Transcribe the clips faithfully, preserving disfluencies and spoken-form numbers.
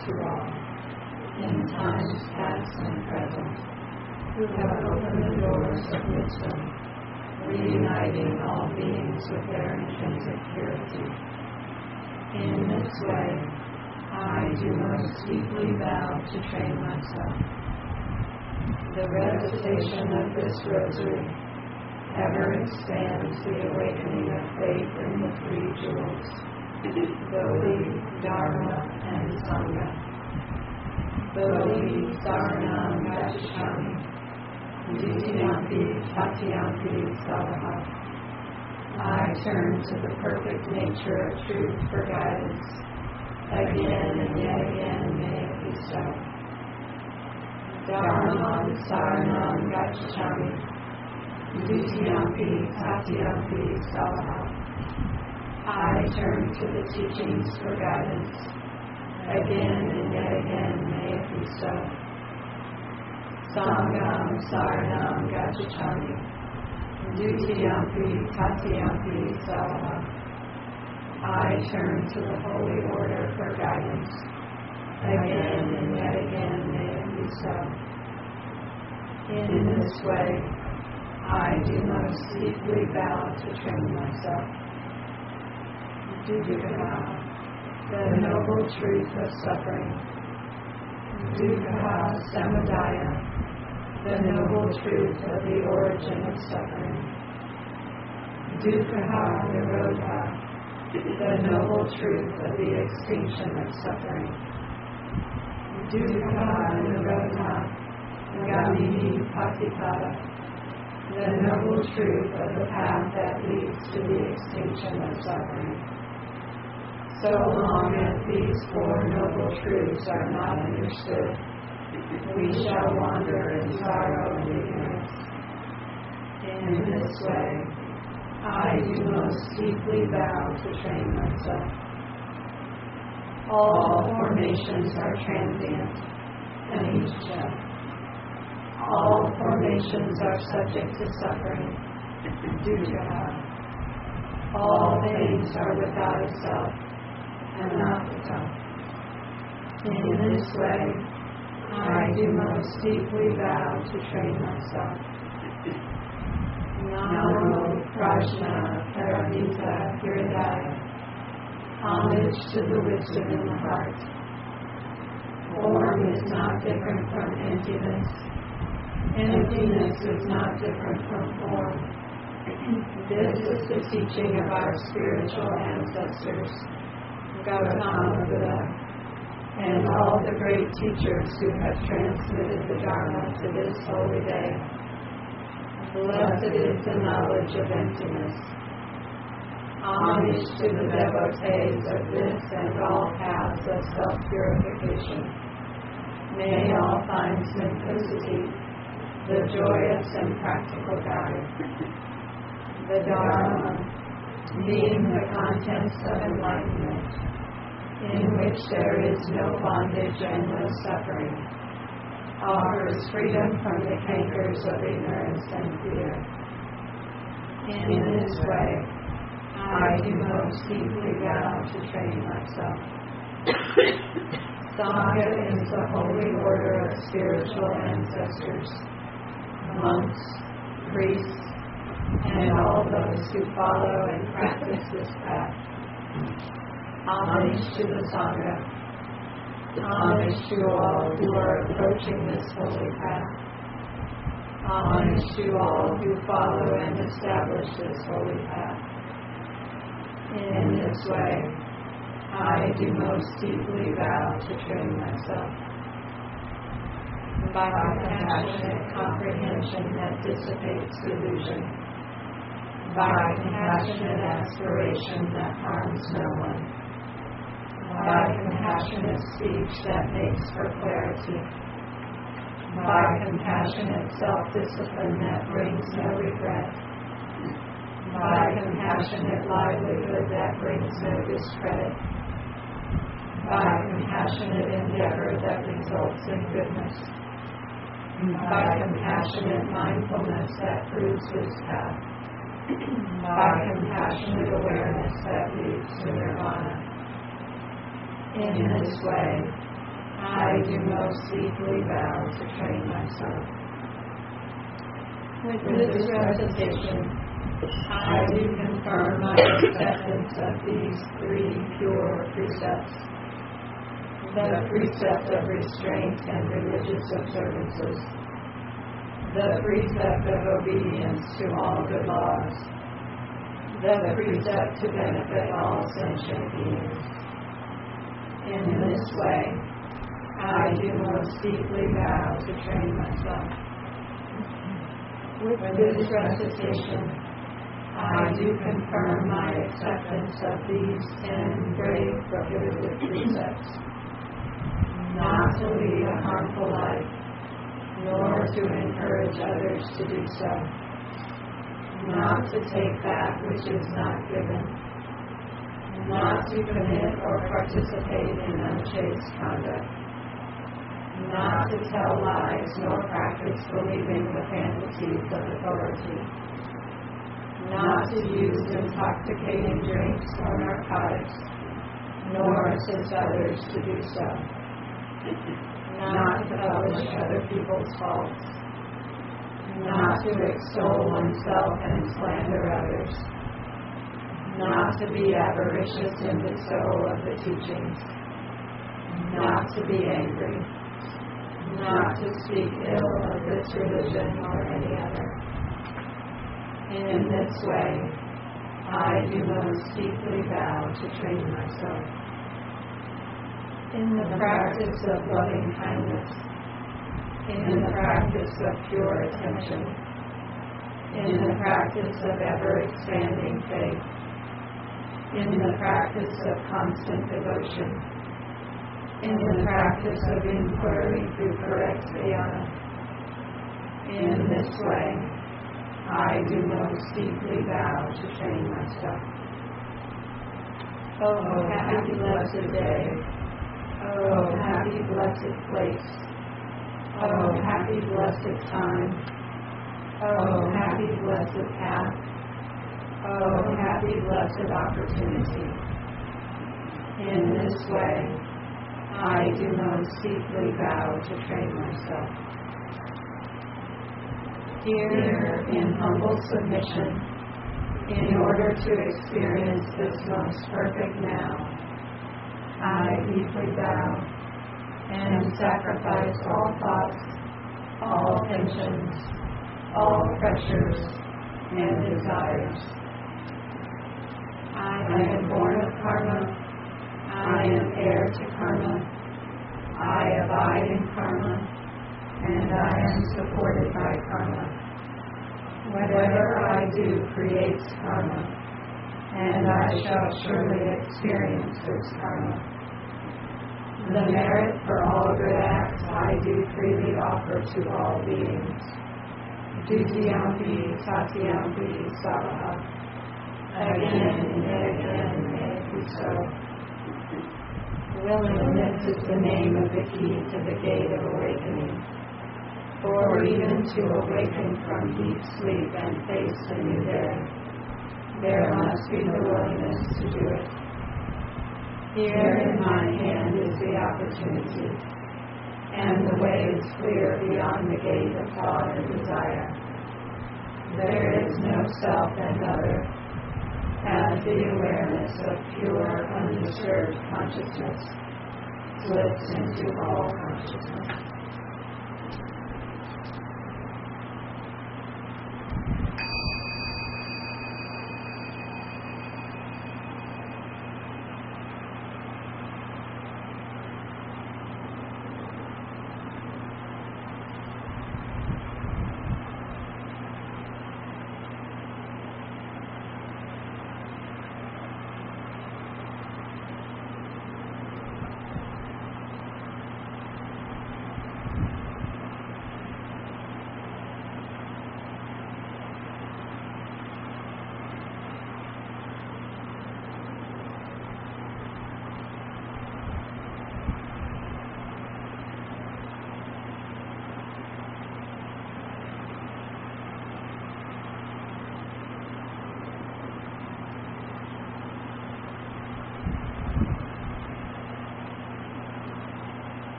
to all, in times past and present, who have opened the doors of wisdom, reuniting all beings with their intrinsic purity. In this way, I do most deeply vow to train myself. The recitation of this rosary ever expands the awakening of faith in the three jewels, Bodhi, Dharma, and Sangha. Bodhi, Saranam, Gacchami, Ditiyampi, Tatyampi, Savaha. I turn to the perfect nature of truth for guidance. Again and yet again may it be so. Dharma, Saranam, Gacchami, Ditiyampi, Tatyampi, Savaha. I turn to the teachings for guidance. Again and yet again may it be so. Sangham, Saranam, Gacchami, Ditiyampi, Tatyampi, Savaha. I turn to the Holy Order for guidance. Again and yet again may it be so. In this way, I do most deeply vow to train myself. Dukkha, the noble truth of suffering. Dukkha Samudaya, the noble truth of the origin of suffering. Dukkha Nirodha, the noble truth of the extinction of suffering. Dukkha Nirodha Gamini Patipada, the noble truth of the path that leads to the extinction of suffering. So long as these four noble truths are not understood, we shall wander in sorrow and ignorance. In this way, I do most deeply vow to train myself. All formations are transient and each death. All formations are subject to suffering, dukkha. All things are without a self and not the self. In this way, I do most deeply vow to train myself. Namo Prajna Paramita Hridaya. Homage to the wisdom in the heart. Form is not different from emptiness. Emptiness is not different from form. This is the teaching of our spiritual ancestors, Gautama Buddha, and all the great teachers who have transmitted the Dharma to this holy day. Blessed is the knowledge of emptiness. Homage to the devotees of this and all paths of self-purification. May all find simplicity, the joyous and practical guide. The Dharma, being the contents of enlightenment, in which there is no bondage and no suffering, offers freedom from the cankers of ignorance and fear. In this way, I do most deeply vow to train myself. Sangha is the holy order of spiritual ancestors, monks, priests, and all those who follow and practice this path. Homage to the Sangha. Homage to all who are approaching this holy path. Homage to all who follow and establish this holy path. In this way, I do most deeply vow to train myself. By compassionate comprehension that dissipates delusion. By compassionate aspiration that harms no one. By compassionate speech that makes for clarity. By compassionate self-discipline that brings no regret. By compassionate livelihood that brings no discredit. By compassionate endeavor that results in goodness. By compassionate mindfulness that proves his path. By compassionate awareness that leads to nirvana. In this way, I do most deeply vow to train myself. With this recitation, I do confirm my acceptance of these three pure precepts: the precept of restraint and religious observances, the precept of obedience to all good laws, the precept to benefit all sentient beings. In this way, I do most deeply vow to train myself. With this recitation, I do confirm my acceptance of these ten grave prohibited precepts: not to lead a harmful life, nor to encourage others to do so, not to take that which is not given, not to commit or participate in unchaste conduct, not to tell lies nor practice believing the fantasies of authority, not to use intoxicating drinks or narcotics, nor assist others to do so, not to publish other people's faults, not to extol oneself and slander others, not to be avaricious in bestowal of the teachings, not to be angry, not to speak ill of this religion or any other. In this way, I do most deeply vow to train myself. In the practice of loving kindness, in the practice of pure attention, in the practice of ever-expanding faith, in the practice of constant devotion, in the practice of inquiry through correct jnana. In this way, I do most deeply vow to train myself. Oh, happy blessed day. Oh, happy blessed place. Oh, happy blessed time. Oh, happy blessed path. Oh, happy blessed opportunity. In this way, I do most deeply vow to train myself. Here, in humble submission, in order to experience this most perfect now, I deeply vow and sacrifice all thoughts, all tensions, all pressures, and desires. I am born of karma. I am heir to karma. I abide in karma, and I am supported by karma. Whatever I do creates karma, and I shall surely experience this karma. The merit for all good acts I do freely offer to all beings. Dutiyampi Satyampi Savaha. Again and again may it be so. Willingness is the name of the key to the gate of awakening. For even to awaken from deep sleep and face the new day, there must be the willingness to do it. Here in my hand is the opportunity, and the way is clear beyond the gate of thought and desire. There is no self and other, as the awareness of pure, undisturbed consciousness slips into all consciousness.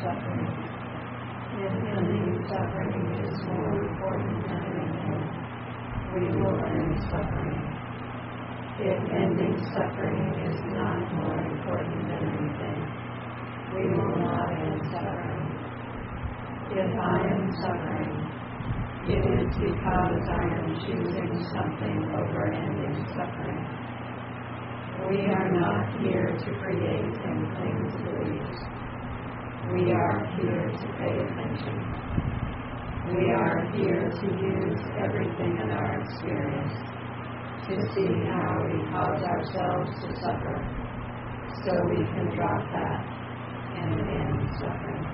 suffering. If ending suffering is more important than anything, we will end suffering. If ending suffering is not more important than anything, we will not end suffering. If I am suffering, it is because I am choosing something over ending suffering. We are not here to create and cling to beliefs. We are here to pay attention. We are here to use everything in our experience to see how we cause ourselves to suffer, so we can drop that and end suffering.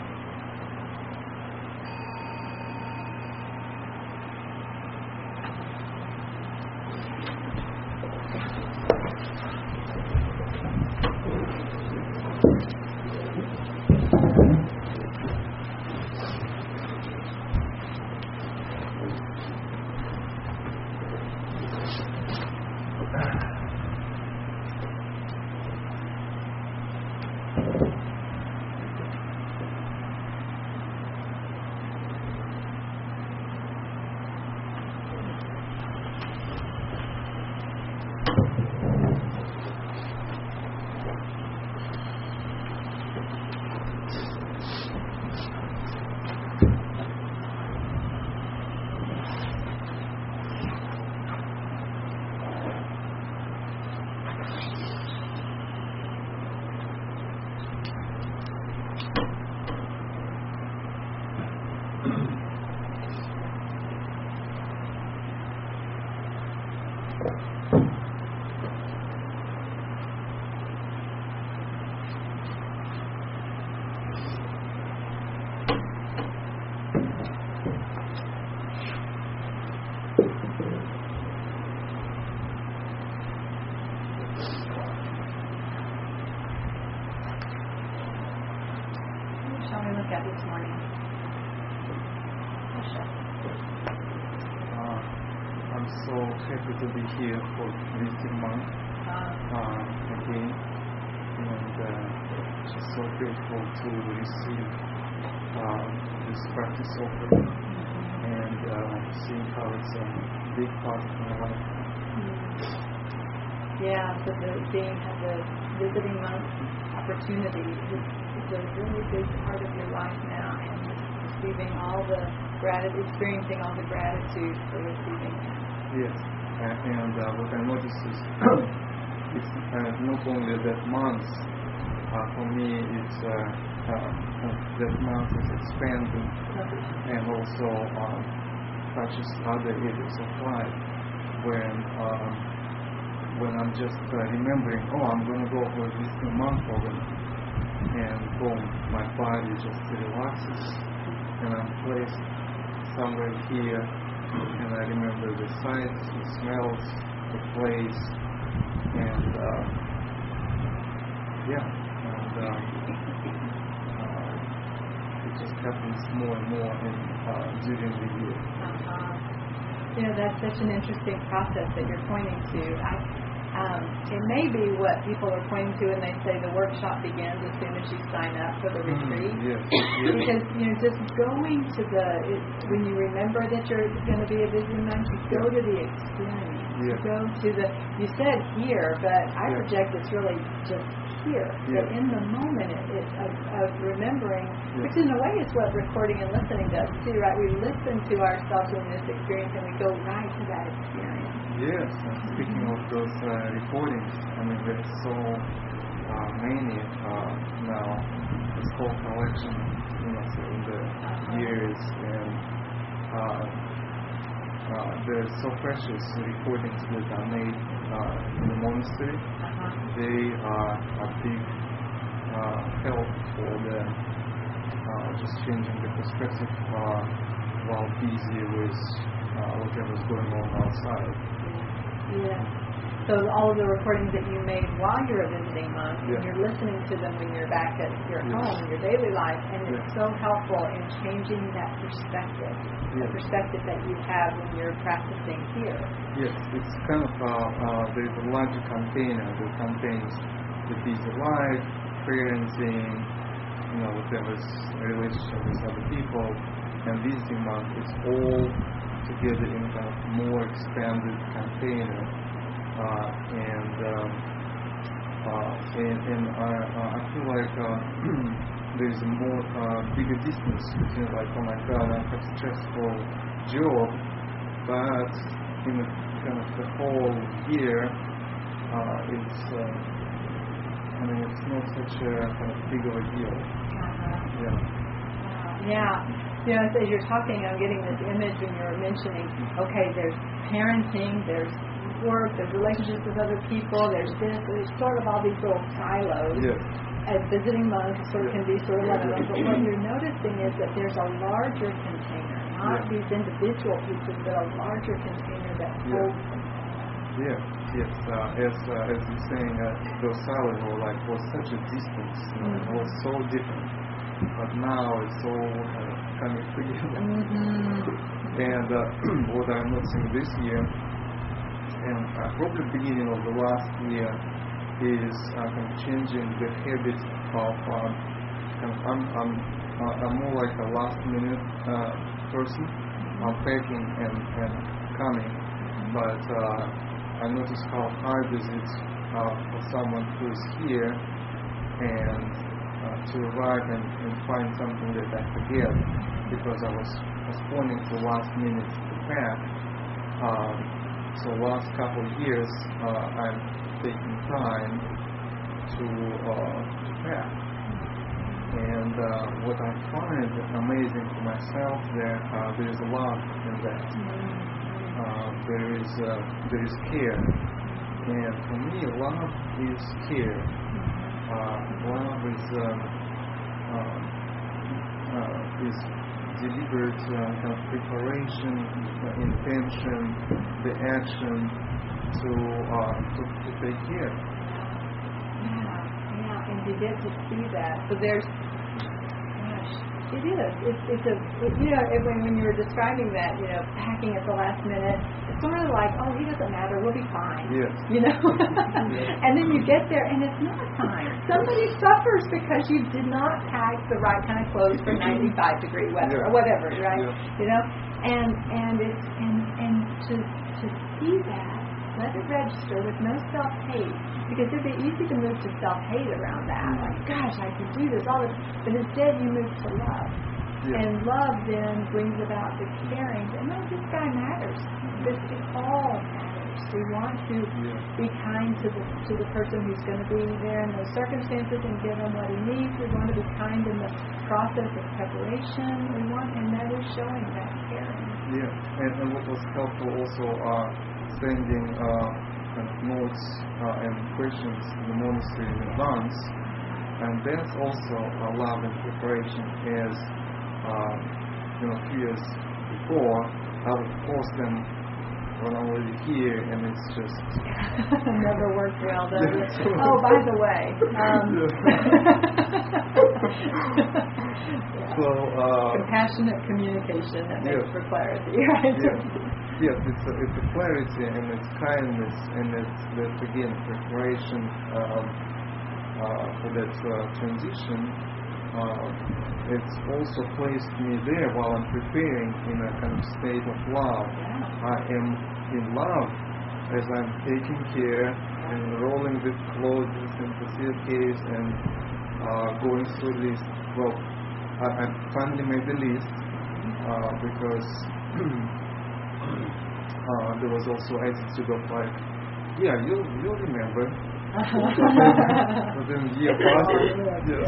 Happy to be here for visiting month uh, again, and uh, just so grateful to receive uh, this practice offering and uh, seeing how it's a big part of my life. Yeah, so the being the visiting month opportunity is, is a really big part of your life now, and receiving all the gratitude, experiencing all the gratitude for receiving that. Yes. Uh, and uh, what I noticed is it's uh, not only that month, uh, for me it's uh, uh, that month is expanding and also um, touches other areas of life when um, when I'm just uh, remembering, oh, I'm going to go for this month program, and boom, my body just relaxes and I'm placed somewhere here. And I remember the sights, the smells, the place, and uh, yeah, and um, uh, it just happens more and more in, uh, during the year. Uh-huh. You know, that's such an interesting process that you're pointing to. I, um, it may be what people are pointing to when they say the workshop begins as soon as you sign up for the retreat. Mm, yes, yes. Because, you know, just going to the, it, when you remember that you're going to be a busy month, you go to the experience. Yeah. You go to the, you said here, but I yeah. project it's really just here. Yeah. That in the moment it, it, of, of remembering, yeah. which in a way is what recording and listening does too, right? We listen to ourselves in this experience and we go right to that experience. Yes, and speaking of those uh, recordings, I mean, there's so uh, many uh, now, this whole collection, you know, so in the uh-huh. years, and uh, uh, they're so precious recordings that are made uh, in the monastery. Uh-huh. They are a big uh, help for the uh, just changing the perspective uh, while busy with uh, whatever's going on outside. Yeah. So all of the recordings that you made while you're a visiting monk, yeah. and you're listening to them when you're back at your yeah. home, in your daily life, and yeah. it's so helpful in changing that perspective, yeah. the perspective that you have when you're practicing here. Yes, it's kind of, uh, uh, there's a larger container that contains the busy life, parenting, you know, whatever is a relationship with other people, and visiting monk is all together in kind of more expanded container, uh, and, um, uh, and and I, uh, I feel like uh, there is a more uh, bigger distance between like, oh my God, I have a stressful job, but in the, kind of the whole year, uh, it's uh, I mean it's not such a kind of big of a deal. Uh-huh. Yeah. Yeah. You know, as you're talking, I'm getting this image when you're mentioning, okay, there's parenting, there's work, there's relationships with other people, there's this, there's sort of all these little silos. Yes. As visiting monks sort of Yes. can be sort of one of them. But what you're noticing is that there's a larger container, not Yes. these individual pieces, but a larger container that holds them. Yes, yes. Uh, as uh, as you're saying, uh, those silos were like was such a distance, you know, Mm-hmm. it was so different. But now it's all kind of coming together. Mm-hmm. And uh, what I'm noticing this year, and uh, probably beginning of the last year, is uh, kind of changing the habit of. Um, kind of, I'm I'm uh, I'm more like a last minute uh, person. I'm packing and and coming, but. Uh, I notice how hard is it uh, for someone who is here and uh, to arrive and, and find something that I forget because I was postponing to last minute to pack. Um, so last couple of years uh, I'm taking time to, uh, to pack. And uh, what I find amazing for myself that uh, there is love in that. Uh, there is uh, there is care, and for me, love is care. Uh, love is um, uh, uh, is deliberate uh, kind of preparation, uh, intention, the action to uh, to, to take care. Yeah, yeah, and you get to see that. So there's, gosh, it is. It's, it's a, it, you know, it, when, when you were describing that, you know, packing at the last minute, it's sort of like, oh, he doesn't matter, we'll be fine. Yes. You know? And then you get there and it's not fine. Somebody suffers because you did not pack the right kind of clothes for ninety-five degree weather Yeah. or whatever, right? Yeah. You know? And and it's and and to to see that, let it register with no self-hate. Because it'd be easy to move to self-hate around that. Like, gosh, I can do this, all this. But instead you move to love. Yeah. And love then brings about the caring. And no, this guy matters. This it all matters. We want to Yeah. be kind to the to the person who's going to be there in those circumstances and give him what he needs. We want to be kind in the process of preparation. We want, and that is showing that caring. Yeah, and, and what was helpful also uh, sending uh, kind of notes uh, and questions in the monastery in advance, and that's also a love and preparation. As uh, you know, a few years before, I would post them when I'm already here, and it's just Never worked well, does it? Yeah. Oh, by the way. Um, so uh, compassionate communication that makes Yes. for clarity, right? yes, yes, it's a, it's a clarity and it's kindness and it's that again preparation um, uh, for that uh, transition. Uh, it's also placed me there while I'm preparing in a kind of state of love. Yeah. I am in love as I'm taking care and rolling the clothes into the suitcase and uh, going through this. Well, I, I finally made the list uh, because uh, there was also attitude of like, yeah, you'll you'll remember. But then year passes. Yes.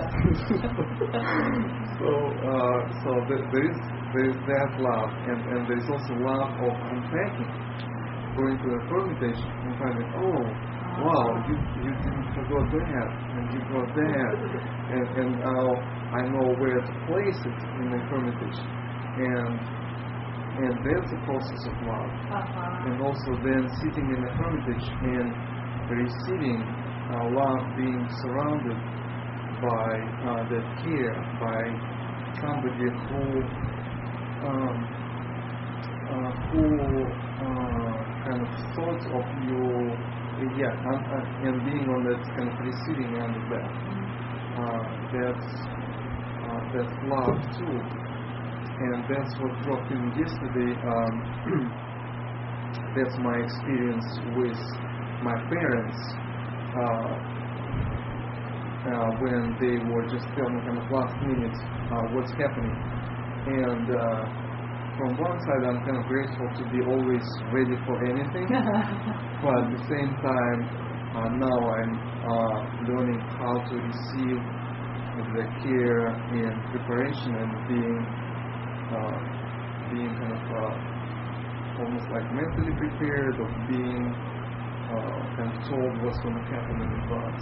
so uh, so th- there is there is that love, and, and there is also love of unpacking, going to the hermitage and finding, oh wow, you you didn't forgot that, and you got that, and and now I know where to place it in the hermitage, and and that's a process of love. Uh-huh. And also then sitting in the hermitage and receiving uh, love, being surrounded by uh, that care, by somebody who um, uh, who uh, kind of thought of you, yeah, and, uh, and being on that kind of receiving end of that. Uh, that's uh, that love too. And that's what dropped in yesterday. Um, that's my experience with my parents uh, uh, when they were just telling kind of last minute uh, what's happening. And uh, from one side, I'm kind of grateful to be always ready for anything, but at the same time, uh, now I'm uh, learning how to receive the care and preparation and being uh, being kind of uh, almost like mentally prepared, of being uh, kind of told what's going to happen in advance.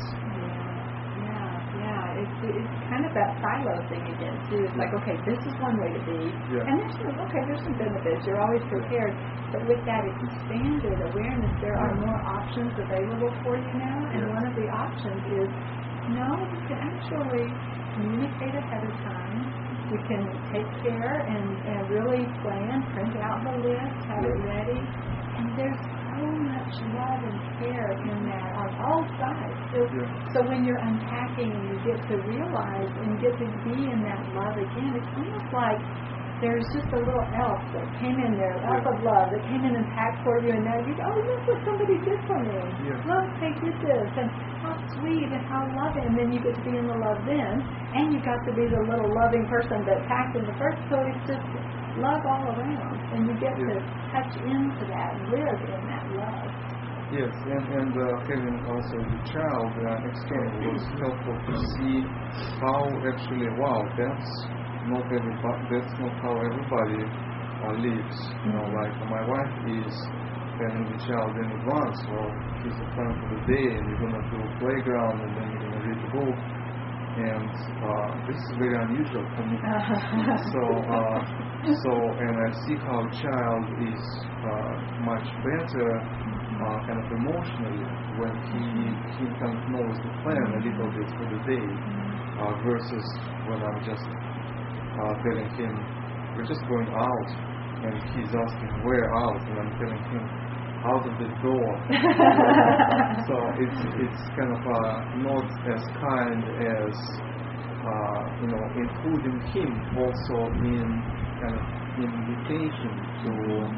It's, it's kind of that silo thing again too. It's like, okay, this is one way to be, yeah. and there's some, okay, there's some benefits. You're always prepared, but with that expanded awareness, there are more options available for you now. And yeah. one of the options is, no, you can actually communicate ahead of time. You can take care and, and really plan, print out the list, have yeah. it ready, and there's so much love and care in that on all sides. So, yeah. so when you're unpacking and you get to realize and get to be in that love again, it's almost like there's just a little elf that came in there, elf yeah. of love, that came in and packed for you, and now you go, oh, look what somebody did for me. Yeah. Look, they did this, and how sweet and how loving. And then you get to be in the love then, and you got to be the little loving person that packed in the first. So it's just love all around, and you get yeah. to touch into that, live in that love. Yes, and, and uh, having also the child uh, external was helpful to see how actually, wow, that's not everybody, that's not how everybody uh, lives. You know, like uh, my wife is having the child in advance. Well, he's the plan for the day, and you're gonna do playground, and then you're gonna read the book. And uh, this is very unusual for me. so, uh, so, and I see how a child is uh, much better, uh, kind of emotionally, when he he kind of knows the plan a little bit for the day, uh, versus when I'm just uh, telling him we're just going out, and he's asking where out, and I'm telling him out of the door. So it's it's kind of uh, not as kind as uh, you know, including him also in kind of invitation to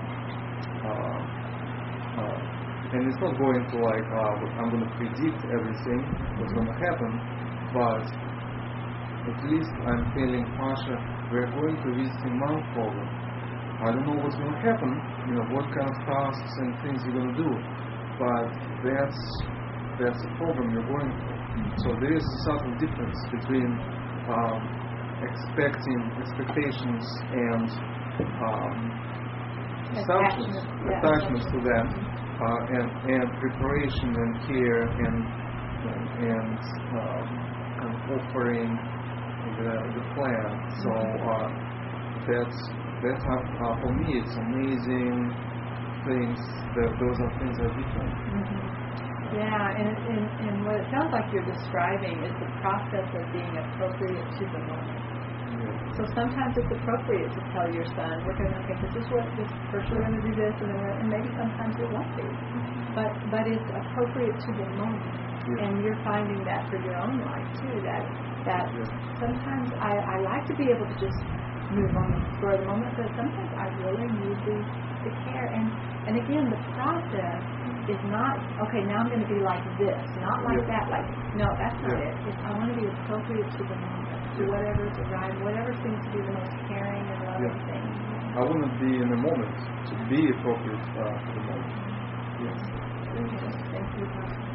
uh, uh, and it's not going to like uh, I'm going to predict everything what's going to happen, but at least I'm telling Pasha we're going to visit in Mount Program. I don't know what's going to happen, you know, what kind of tasks and things you're going to do, but that's that's the program you're going for. So there is a subtle difference between um, expecting expectations and um, assumptions, yeah. attachments to them, uh, and and preparation and care and and, and um, kind of offering the the plan. So uh, that's. That's how, uh, for me, it's amazing things. That those are things that are different. Mm-hmm. Yeah, and, and and what it sounds like you're describing is the process of being appropriate to the moment. Yeah. So sometimes it's appropriate to tell your son, "We're going to okay, this is what this first we're going to do this," and then we're, and maybe sometimes it won't be. Mm-hmm. But but it's appropriate to the moment, yeah. And you're finding that for your own life too. That that yeah. Sometimes I, I like to be able to just move on for the moment, but sometimes I really need the, the care. And, and again, the process is not, okay, now I'm going to be like this, not like yeah. that. Like, no, that's not yeah. it. It's, I want to be appropriate to the moment, to yeah. whatever is arriving, whatever seems to be the most caring and loving yeah. thing. I want to be in the moment, to be appropriate uh, to the moment. Yes. Thank you.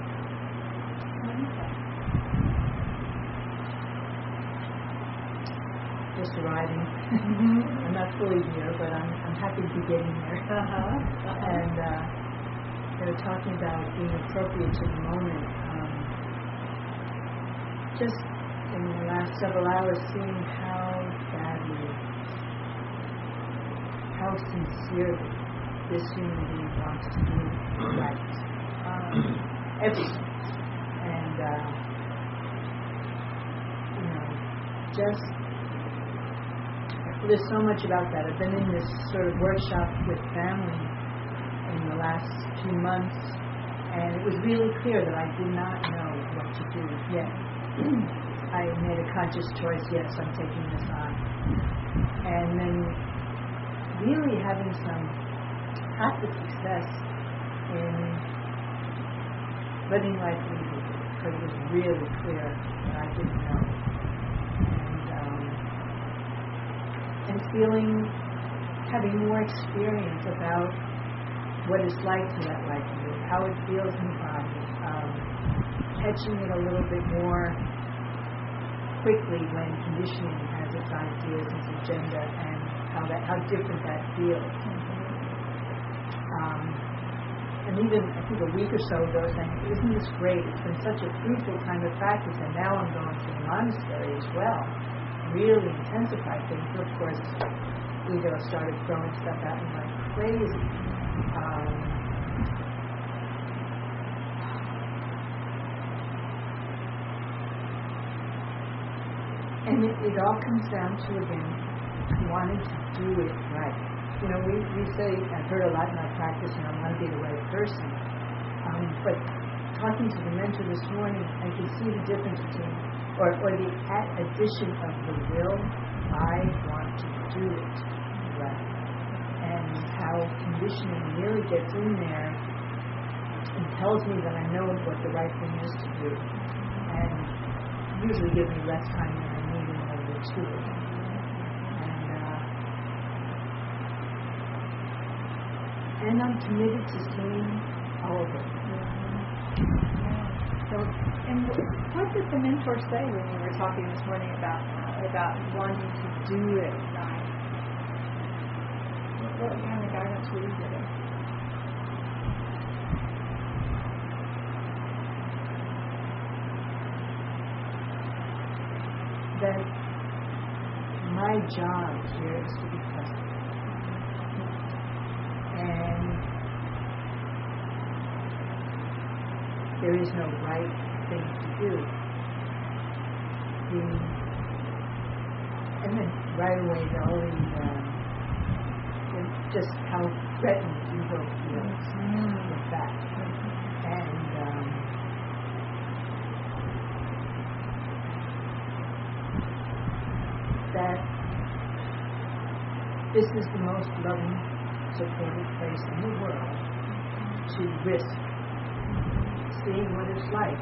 Just arriving. Mm-hmm. I'm not fully here, but I'm I'm happy to be getting here. Uh-huh. Uh-huh. And uh, they were talking about being appropriate to the moment. Um, just in the last several hours, seeing how badly, how sincerely this human being wants to do right. Um, everything. And, uh, you know, just there's so much about that. I've been in this sort of workshop with family in the last few months, and it was really clear that I did not know what to do yet. I made a conscious choice, yes, I'm taking this on. And then really having some practice success in letting life lead me, because it was really clear that I didn't know. And, um, and feeling, having more experience about what it's like to let life lead, how it feels in the body, um, catching it a little bit more quickly when conditioning has its ideas, its agenda, and how that how different that feels. Um, and even I think a week or so ago, saying, "Isn't this great? It's been such a fruitful time of practice, and now I'm going to the monastery as well. Really intensify things." But of course, ego started throwing stuff at me like crazy. Um, And it, it all comes down to, again, wanting to do it right. You know, we, we say, I've heard a lot in our practice, and I want to be the right person. Um, but talking to the mentor this morning, I could see the difference between, or, or the addition of the will, I want to do it right. And how conditioning really gets in there and tells me that I know what the right thing is to do. And usually gives me less time than I need in order to do it. And, uh, and I'm committed to seeing all of it. So, and what did the mentor say when you were talking this morning about uh, about wanting to do it right? What, what kind of guidance were you giving? That my job here is to be present. And there is no right thing to do. The, and then right away, the only, uh, just how threatened ego feels mm. with that. And, um, that this is the most loving, supportive place in the world to risk seeing what it's like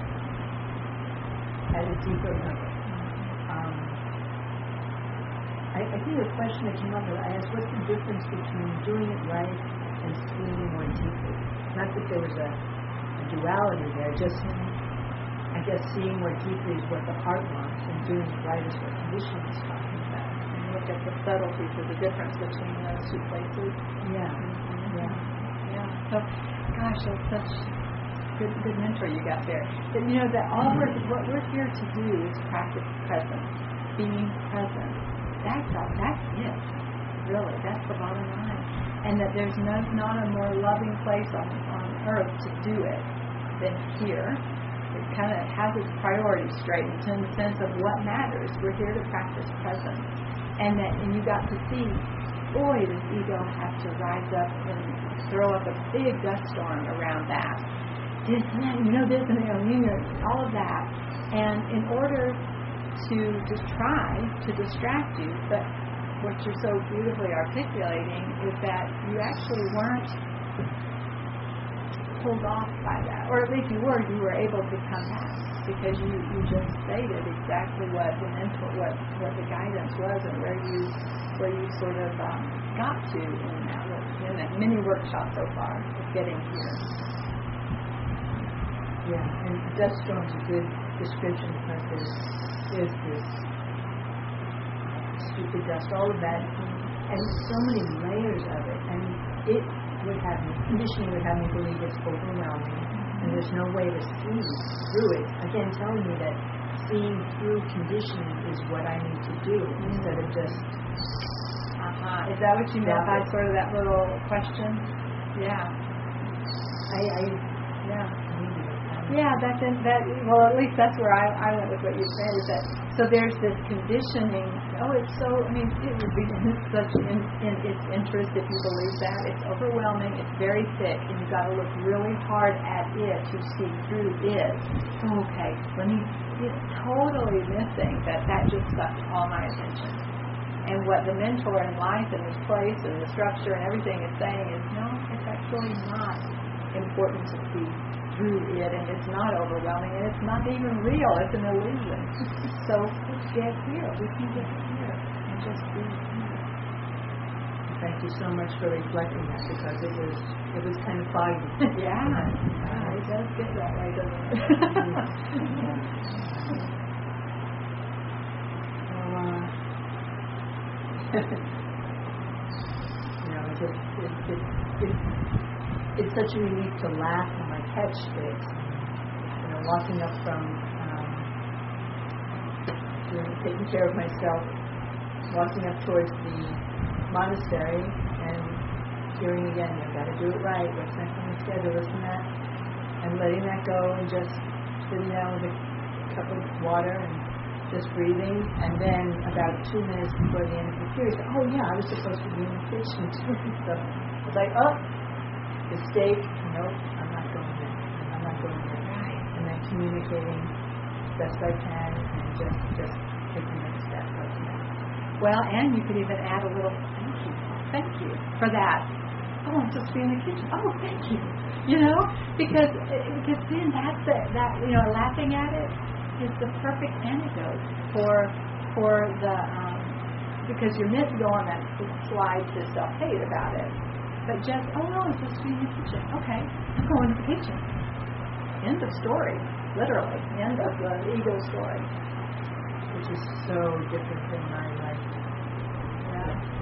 at a deeper level. Um, I, I think a question that came up that I asked, what's the difference between doing it right and seeing more deeply? Not that there was a, a duality there, just I guess seeing more deeply is what the heart wants, and doing it right is what conditioning is talking about. And look at the subtleties of the difference between those two places. Yeah. Mm-hmm. Yeah. Yeah. So, gosh, that's such good, good mentor you got there. But you know that all we're what we're here to do is practice presence, being present. That's all. That's it. Really, that's the bottom line. And that there's no not a more loving place on on earth to do it than here. It kind of has its priorities straightened in the sense of what matters. We're here to practice presence. And that, and you got to see, boy, does ego have to rise up and throw up a big dust storm around that. This, you know this, and you know, all of that. And in order to just try to distract you, but what you're so beautifully articulating is that you actually weren't pulled off by that, or at least you were. You were able to come back because you, you just stated exactly what the mentor, what what the guidance was, and where you where you sort of um, got to in that in that mini workshop so far of getting here. Yeah, and dust storm's a good description because there's there's this stupid dust, all of that, and so many layers of it, and it would have me, conditioning would have me believe it's overwhelming, and there's no way to see through it. Again, telling me that seeing through conditioning is what I need to do, mm-hmm. instead of just... Uh-huh. Is that what you meant by sort of that little question? Yeah. I, I yeah. Yeah, that's in, that. Well, at least that's where I, I went with what you said. Is that so? There's this conditioning. Oh, it's so. I mean, it would be in such in, in its interest if you believe that. It's overwhelming. It's very thick, and you've got to look really hard at it to see through it. Okay, let me it's totally missing that that just sucked all my attention. And what the mentor in life and this place and the structure and everything is saying is, no, it's actually not important to see through it, and it's not overwhelming, and it's not even real. It's an illusion. So let's get here. We can get here and just be here. Thank you so much for reflecting that, because it was it was kind of foggy. Yeah, yeah, it does get that way, doesn't it? Yeah. So, uh, you know, it's, it, it, it, it's such a relief to laugh when I catch this. You know, walking up from um, you know, taking care of myself, walking up towards the monastery and hearing again, you've got to do it right, what's next on the schedule, this and that, and letting that go and just sitting down with a cup of water and just breathing, and then about two minutes before the end of the period, oh yeah, I was supposed to be in the kitchen too. So I was like, oh, mistake, nope, I'm not going there, I'm not going there. Right. And then communicating best I can and just, just taking the next step. Well, and you could even add a little thank you, thank you for that. Oh, I'm supposed to be in the kitchen. Oh, thank you. You know, because because then that's the, that you know, laughing at it is the perfect antidote for for the um, because you're meant to go on that slide to self-hate about it, but just oh no, I'm supposed to be in the kitchen. Okay, I'm going to the kitchen. End of story. Literally, end of the ego story. Which is so different than my life. Yeah.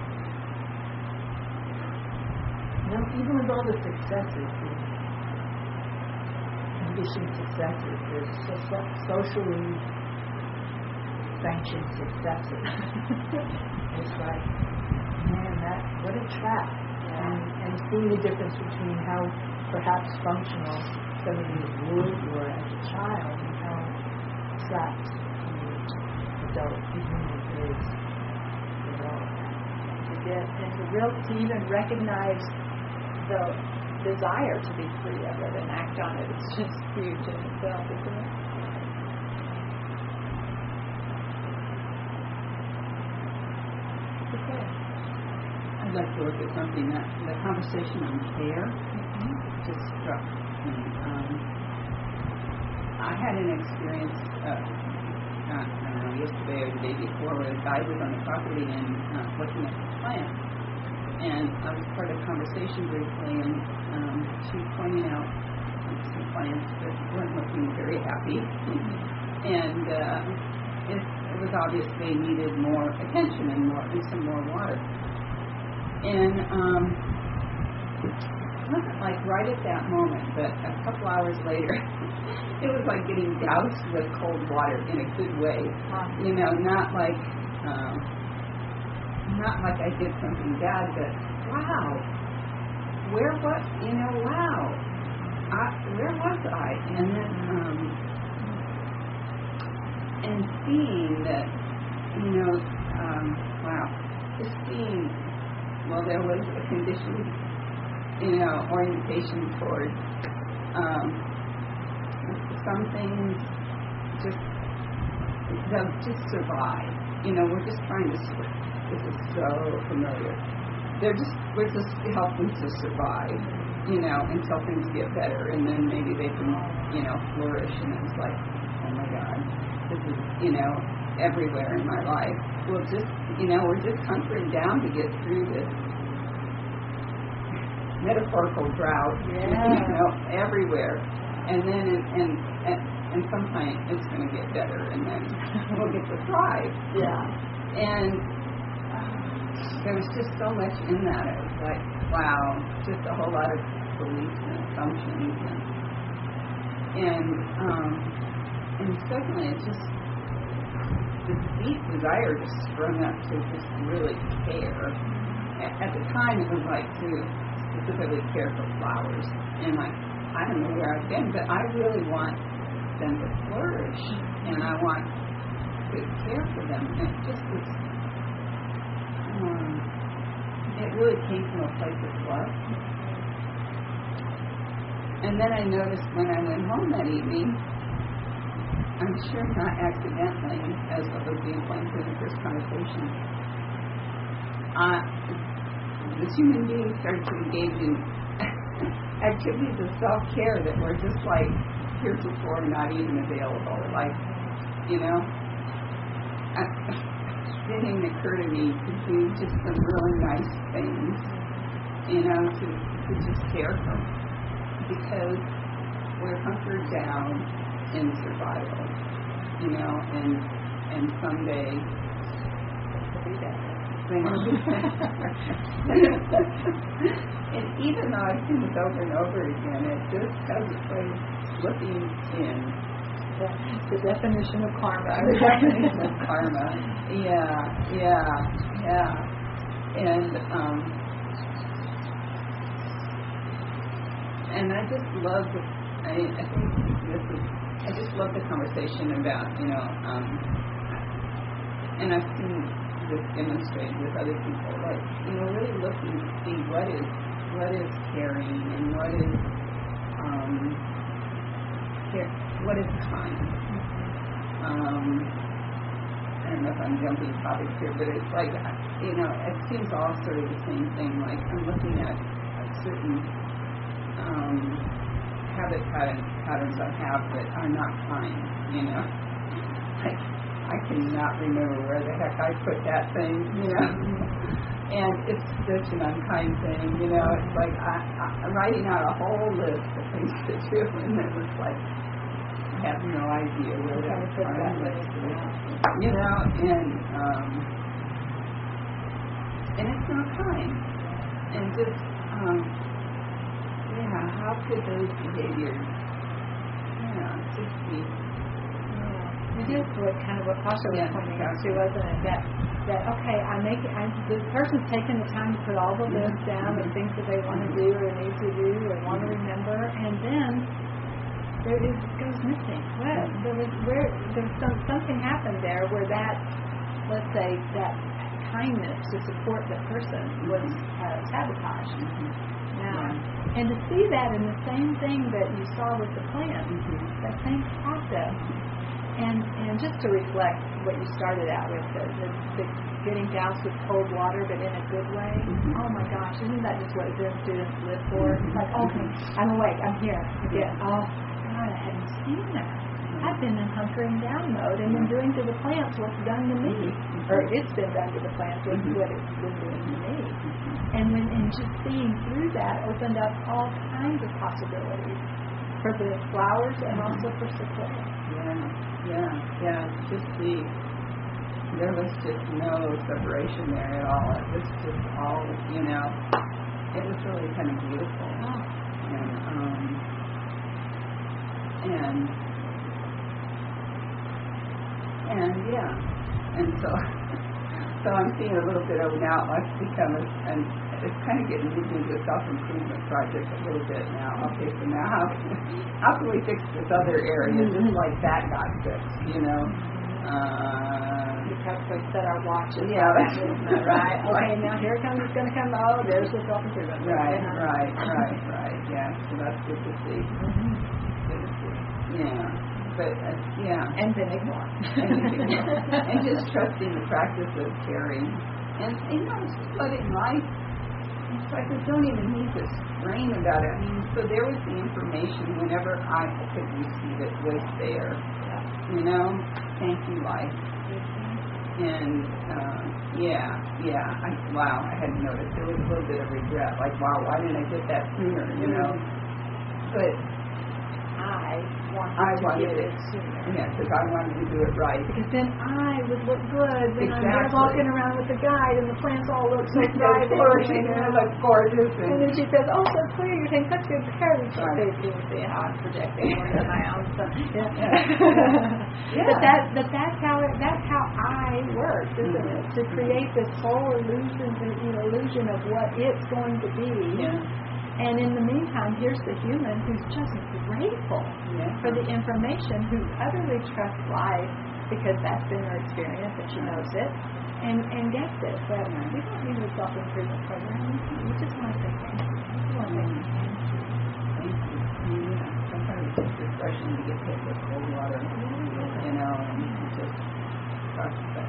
You know, even with all the successes, the conditioned successes, the so- socially sanctioned successes, it's like, man, that what a trap. Yeah. And, and seeing the difference between how perhaps functional somebody would were as a child and how trapped adult even is developed. To get and to real to even recognize the desire to be free of it and act on it. It's just huge in itself, isn't it? Okay. I'd like to look at something that the conversation on care Mm-hmm. just struck me. Um, I had an experience, uh, uh, I don't know, yesterday or the day before, where a guy was on the property and uh, looking at the plants. And I was part of the conversation briefly, and um, she pointed out some plants that weren't looking very happy. And uh, it, it was obvious they needed more attention and more and some more water. And um, it wasn't like right at that moment, but a couple hours later, it was like getting doused with cold water in a good way. You know, not like um, not like I did something bad, but wow, where was you know, wow, I, where was I? And then um, and seeing that, you know, um, wow, just seeing. Well, there was a conditioned, you know, orientation toward um, some things just they'll just survive. You know, we're just trying to survive. This is so familiar. They're just we're just helping to survive, you know, until things get better, and then maybe they can, you know, flourish. And it's like, oh my God, this is, you know, everywhere in my life. We'll just, you know, we're just hunkering down to get through this metaphorical drought, Yeah. you know, everywhere. And then, and, and, and sometime it's going to get better, and then we'll get to thrive. Yeah. And uh, there was just so much in that. It was like, wow, just a whole lot of beliefs and assumptions. And, and, um, and secondly, it's just this deep desire just sprung up to just really care. At the time, it was like to specifically care for flowers. And like, I don't know where I've been, but I really want them to flourish. And I want to care for them. And it just was, um, it really came from a place of love. And then I noticed when I went home that evening, I'm sure not accidentally, as what was being pointed in the first conversation, uh, this human being started to engage in activities of self-care that were just like heretofore not even available. Like, you know, uh, it didn't occur to me to do just some really nice things, you know, to, to just care for them. Because we're hunkered down in survival, you know, and and someday things will be better. And even though I've seen this over and over again, it just has its way of slipping in. The, the definition of karma. The definition of karma. Yeah, yeah, yeah. And um, and I just love the. I, I think this is. I just love the conversation about, you know, um, and I've seen this demonstrated with other people, like, you know, really looking to see what is what is caring and what is um, care, what is kind. Um, I don't know if I'm jumping topics here, but it's like, you know, it seems all sort of the same thing. Like, I'm looking at a certain um, habit patterns, patterns I have that are not kind, you know. Like, I cannot remember where the heck I put that thing, you know. And it's such an unkind thing, you know. It's like I, I, I'm writing out a whole list of things to do, and it was like, I have no idea where that was on the list, you know. And um, and it's not kind, and just um, yeah, how could those behaviors, yeah, just be. It is what kind of what Pasha was Yeah, pointing out exactly. to, wasn't it? That that okay, I make it. I, the person's taking the time to put all the lists down of things that they want to do or need to do or want to remember, and then there is goes missing. Well, there was where there was some, something happened there where that, let's say that kindness to support the person was uh, sabotaged. Now, and to see that in the same thing that you saw with the plant, that same process. And and just to reflect what you started out with, the, the, the getting doused with cold water, but in a good way. Mm-hmm. Oh my gosh, isn't that just what Zen students live for? It's like, okay, I'm awake, I'm here. Again, oh God, I hadn't seen that. I've been in hunkering down mode and been doing to the plants what's done to me, or it's been done to the plants what, what it's been doing to me. And when and just seeing through that opened up all kinds of possibilities for the flowers and also for Sequoia. Yeah. Yeah, yeah, just the, there was just no separation there at all. It was just all, you know, it was really kind of beautiful. Oh. And, um, and, and yeah, and so, so I'm seeing a little bit of now, it's become, a, and it's kind of getting moved into a self-improvement project a little bit now. Okay, so now how, how can we fix this other area just like that got fixed, you know? Uh, We probably set our watches. Yeah, that movement, right? Okay, right. now here comes, it's going to come, oh, there's the self-improvement. right, right, right, right, yeah, so that's good to see. Mm-hmm. Good to see. Yeah, but, uh, yeah. And then ignore. and, and just trusting the practice of caring. And, you know, just letting life. It's like I don't even need to strain about it. I mean, so there was the information whenever I could receive it was there. Yeah. You know, thank you, life. And uh, yeah, yeah. I, wow, I hadn't noticed. There was a little bit of regret, like, wow, why didn't I get that sooner? You know, but I wanted I to wanted get it it sooner. Yeah, because I wanted to do it right. Because then I would look good when I'm there Exactly. walking around with the guide and the plants all look so It's thriving. flourishing, You and it know? looks gorgeous. And And, then she says, oh, so clear, you're taking such good care of each Right. other. You see how I'm projecting more than my own stuff. Yeah. Yeah. But that, but that's how it, that's how I work, isn't Mhm. it? To create this whole illusion, you know, illusion of what it's going to be. yeah. And in the meantime, here's the human who's just grateful Yeah. for the information, who utterly trusts life because that's been her experience and she knows it, and and gets it. But we don't need a self-improvement program. We just want to say thank you. We want to say thank you. Thank you. Yeah. Sometimes it's refreshing to get hit with cold water, you know, and it's just, gosh, but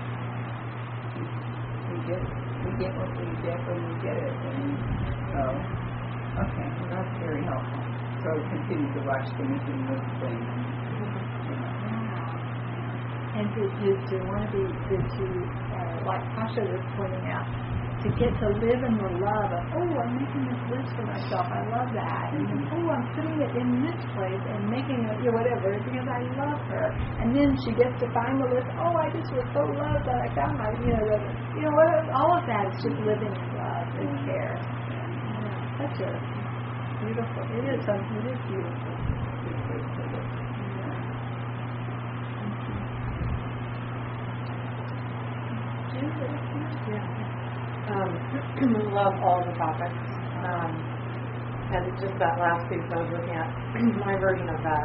we get, we get what we get when we get it, and so, okay, well, that's very helpful. So continue to watch the Missing List thing, you know. And to, to, to want to be, to, to uh, like Tasha was pointing out, to get to live in the love of, oh, I'm making this list for myself. I love that. And then, oh, I'm putting it in this place and making it, you know, whatever, because I love her. And then she gets to find the list. Oh, I just was so loved that I found my, you know, the, you know, whatever, all of that is just living in love and care. Yeah, such a beautiful, it is something, it is beautiful. Yeah. Um, love all the topics. Um, and just that last piece I was looking at, my version of that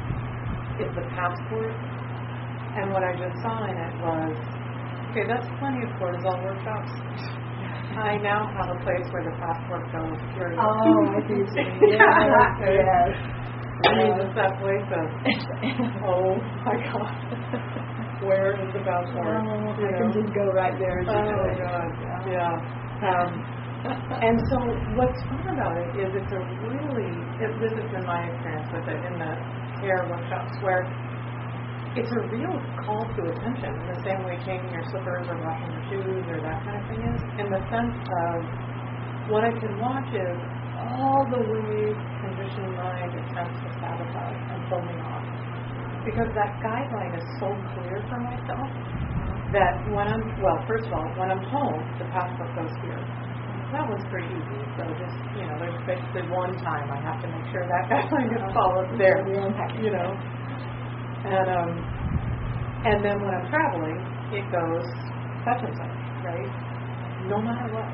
is the passport. And what I just saw in it was, okay, that's plenty of cortisol workshops. I now have a place where the passport goes, period. Oh, I do see. Yeah, okay. Yes. I mean, it's that place of, oh my God. Where is the passport? Oh, you I know? can just go right there. Oh my God, yeah. Um, and so what's fun about it is it's a really, it, this has been my experience with it in the care workshops, where it's a real call to attention in the same way changing your slippers or washing your shoes or that kind of thing is, in the sense of what I can watch is all the ways conditioned mind attempts to sabotage and pull me off. Because that guideline is so clear for myself that when I'm, well, first of all, when I'm home, the passport goes here. That was pretty easy. So just, you know, there's basically one time I have to make sure that guideline gets followed there, you know. And um, and then when I'm traveling, it goes such and such, right? No matter what.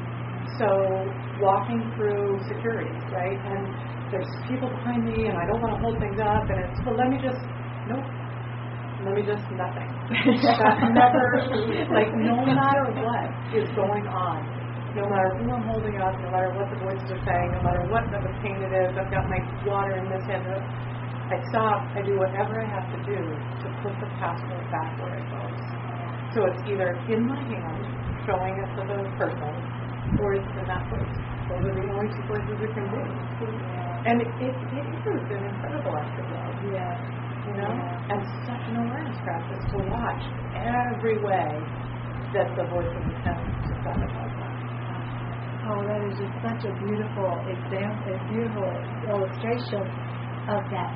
So walking through security, right? And there's people behind me, and I don't want to hold things up, and it's, well, let me just, nope, let me just, nothing. That's never, like, no matter what is going on, no matter who I'm holding up, no matter what the voices are saying, no matter what the pain it is, I've got my water in this hand, I stop, I do whatever I have to do to put the passport back where it goes. So it's either in my hand, showing it to the person, or it's in that place. Those are the only two places it can be. And it, it, it is an incredible act of love. Yeah. You know? Yeah. And such an awareness practice to watch every way that the voices attempt to sabotage that. Oh, that is just such a beautiful example, a beautiful illustration of that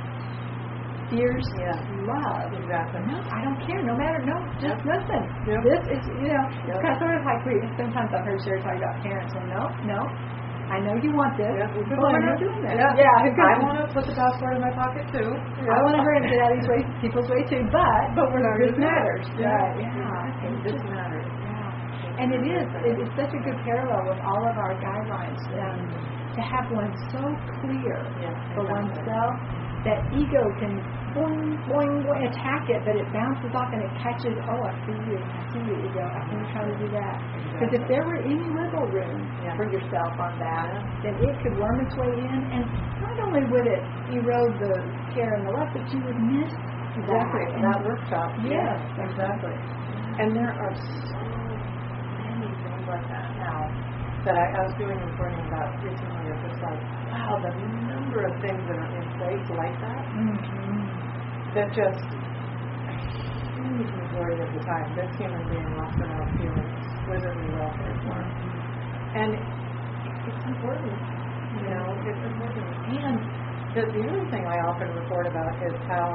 fierce Yeah. love. Exactly. No, I don't care. No matter, no, just Yep. listen. Yep. This is, you know, Yep. it's kind of sort of like we, sometimes I've heard Sherry talk about parents, and no, no, I know you want this, Yeah, but we we're learn not it. doing that. Yeah, yeah I want to put the passport in my pocket too. I want to hurry and get out of these way, people's way too, but But we're not this gonna do it. matters. Yeah. Right, yeah. Exactly. It's This just- matters. yeah. And it is, it is such a good parallel with all of our guidelines, um, to have one so clear Yeah, for exactly. oneself that ego can boing, boing, boing, attack it, but it bounces off and it catches, oh, I see you, I see you, ego, I'm going to try to do that. Because if there were any wiggle room Yeah. for yourself on that, then it could worm its way in, and not only would it erode the care and the love, but you would miss Exactly. that. That And- workshop. Yes. Exactly. And there are so many things like that now that I, I was doing reporting about recently. It's just like, wow, the number of things that are in place like that, Mhm. that just a huge majority of the time, this human being walks around feeling exquisitely well cared for. And it's important, you know, it's important. And the, the other thing I often report about is how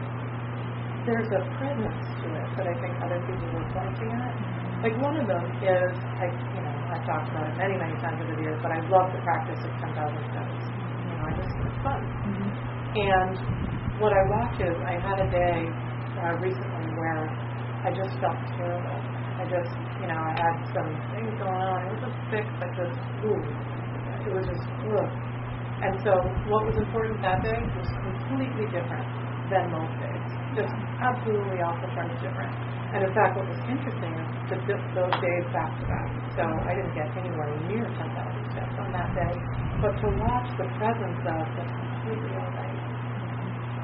there's a presence to it that I think other people were pointing at. Like one of them is, I, you know, I've talked about it many, many times over the years, but I love the practice of ten thousand steps. You know, I just, it's fun. Mhm. And what I watch is, I had a day uh, recently where I just felt terrible. I just, you know, I had some things going on. It was a sick, but just, ooh, it was just, ugh. And so what was important that day was completely different than most days. Just absolutely off the charts different. And in fact, what was interesting is to dip those days back to back. So I didn't get anywhere near ten thousand steps on that day. But to watch the presence of the completely all right,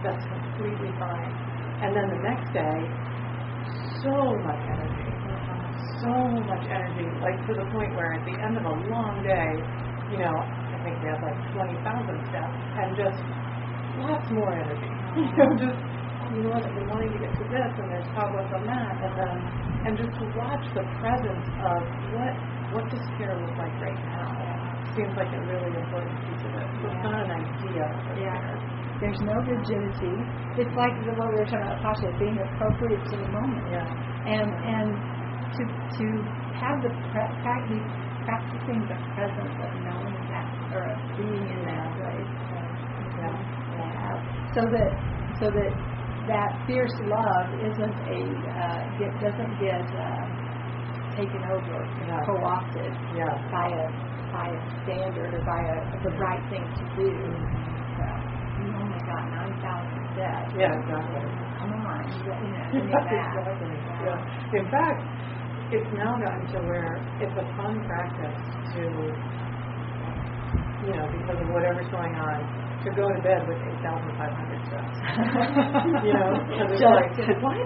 That's completely fine. And then the next day, so much energy. So much energy. Like to the point where at the end of a long day, you know, I think we had like twenty thousand steps and just lots more energy. You know, just, you know what, I've been wanting to get to this and there's cobwebs on that. And then, and just to watch the presence of what, what does care look like right now seems like a really important piece of it. So it's not an idea of Yeah. care. There's no rigidity. It's like the, what we were talking about, Tasha, being appropriate to the moment. Yeah. And and to to have the pra- practice, practicing the presence of knowing that or of being in that place. Yeah. To have, so that so that that fierce love isn't a uh, get doesn't get uh, taken over, Yeah. co-opted Yeah. by a by a standard or by a the right thing to do. So you only got nine thousand steps. Yeah, exactly. Come on, you got- you know, give me that. Exactly. Yeah. In fact, it's now gotten to where it's a fun practice to, you know, because of whatever's going on, to go to bed with eight thousand five hundred steps. You know, because it's Just like, to- what?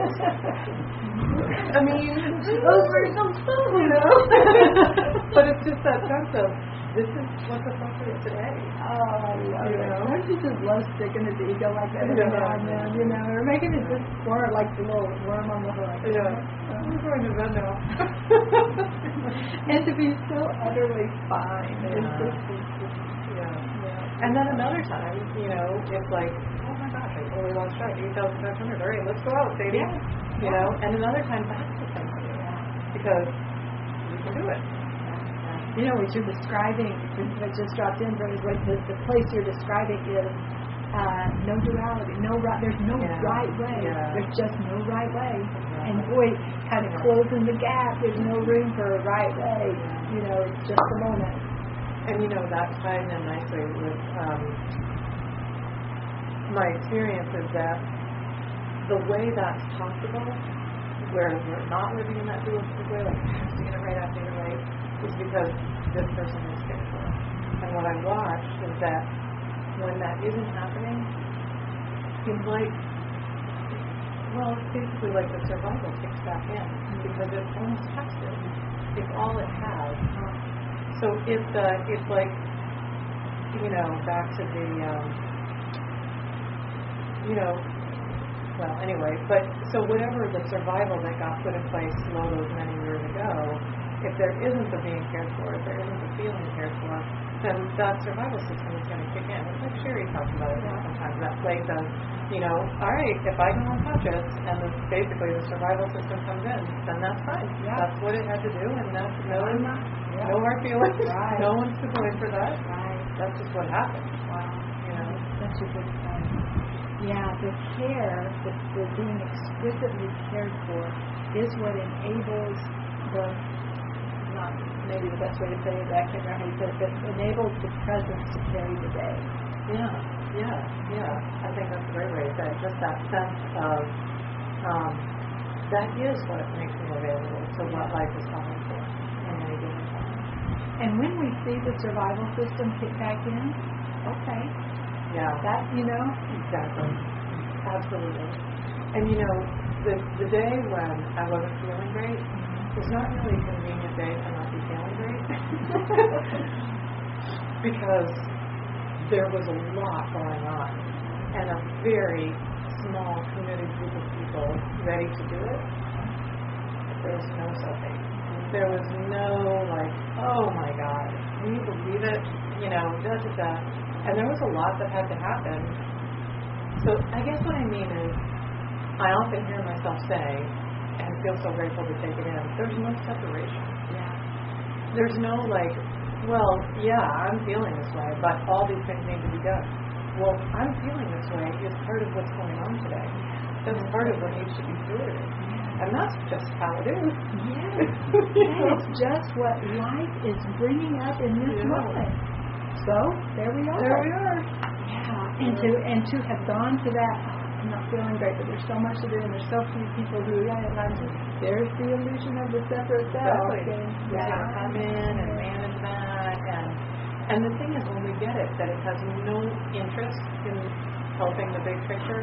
I mean, those were so fun, you know. But it's just that sense of, this is what's appropriate today. Oh, I love You it. know? Don't you just love sticking his ego like that every Yeah. now and then, you know, or making it just squirt like the little worm on the hook. Yeah. I'm going to bed now. And to be so utterly fine. Yeah. It's just, it's just, Yeah. yeah. And then another time, you know, it's like, oh my gosh, I totally lost track. eight thousand five hundred. All right, let's go out, Sadie. Yeah. You know, and another time, that's the same way. Because you can do it. You know, what you're describing, what just dropped in, but what the, the place you're describing is uh, no duality, no right. There's no Yeah. right way. Yeah. There's just no right way. Yeah. And boy, kind of closing the gap. There's no room for a right way. You know, it's just a moment. And you know, that ties in nicely with um, my experience is that the way that's possible, where we're not living in that dualistic way, like I have to get it right, I have to get it right, is because this person is cared for. And what I watched is that when that isn't happening, it's like, well, it's basically like the survival kicks back in because it's almost tested. It's all it has. So it's uh, it's like, you know, back to the, um, you know, well, anyway, but so whatever the survival that got put in place all those many years ago, if there isn't the being cared for, if there isn't the feeling cared for, then that survival system is going to kick in. It's like Sherry talks about it sometimes, that place of, you know, all right, if I go unconscious and the, basically the survival system comes in, then that's fine. Yeah. That's what it had to do, and that's no, Yeah. no hard feelings. Right. No one's to blame for that. Right. That's just what happened. Wow. You know. Such a good point. Yeah, the care, the, the being exquisitely cared for, is what enables the, not maybe the best way to say it, I can't remember how you said it, but enables the presence to carry the day. Yeah, yeah, yeah. I think that's a great way to say it. Just that sense of, um, that is what makes me available to what life is calling for in any given time. And when we see the survival system kick back in, okay, Yeah. that, you know, Exactly. Absolutely. And you know, the the day when I wasn't feeling great was not really a convenient day to not be feeling great. Because there was a lot going on and a very small committed group of people ready to do it. There was no self-hate. There was no like, oh my God, can you believe it? You know, da da da. And there was a lot that had to happen. So I guess what I mean is, I often hear myself say, and feel so grateful to take it in, there's no separation. yeah, There's no like, well, yeah, I'm feeling this way, but all these things need to be done. Well, I'm feeling this way is part of what's going on today. That's part of what needs to be stewarded. And that's just how it is. yeah. You And know? it's just what life is bringing up in this Yeah. moment. So there we are. There we are. Yeah, and to and to have gone to that, oh, I'm not feeling great, but there's so much to do, and there's so few people who, yeah, I'm just, there's the illusion of the separate self. Exactly. And, Yeah. yeah, Come in and manage that, and and the thing is, when we get it, that it has no interest in helping the big picture.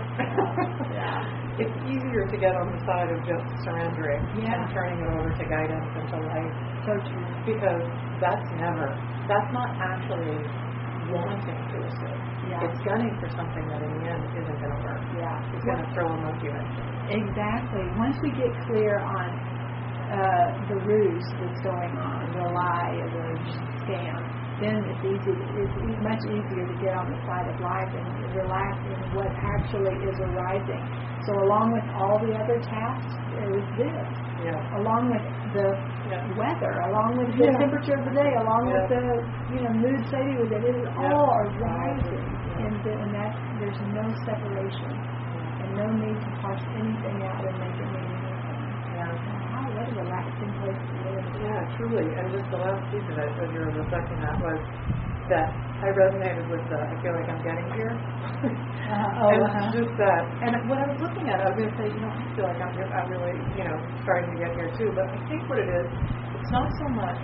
Yeah. It's easier to get on the side of just surrendering Yeah. and turning it over to guidance and to life. So true. Because that's never, that's not actually wanting to assist. Yeah. It's gunning for something that in the end isn't going to work. Yeah. It's going to throw a monkey wrench in. Exactly. Once we get clear on uh, the ruse that's going on, the lie, or the scam, then it's easy. It's e- much easier to get on the side of life and relax in what actually is arising. So, along with all the other tasks, there is this. Yeah. Along with the Yeah. weather, along with the Yeah. temperature of the day, along Yeah. with the you know mood state with it, it is Yeah. all arising, Yeah. and, the, and that there's no separation. And no need to parse anything out and make it mean anything. Yeah. Wow, what a relaxing place to live. Yeah, truly. And just the last piece of it, as you were reflecting that, was that I resonated with the, I feel like I'm getting here. Uh, oh, and uh-huh. just that. And when I was looking at it, I was going to say, you know, I feel like I'm, re- I'm really, you know, starting to get here too. But I think what it is, it's not so much,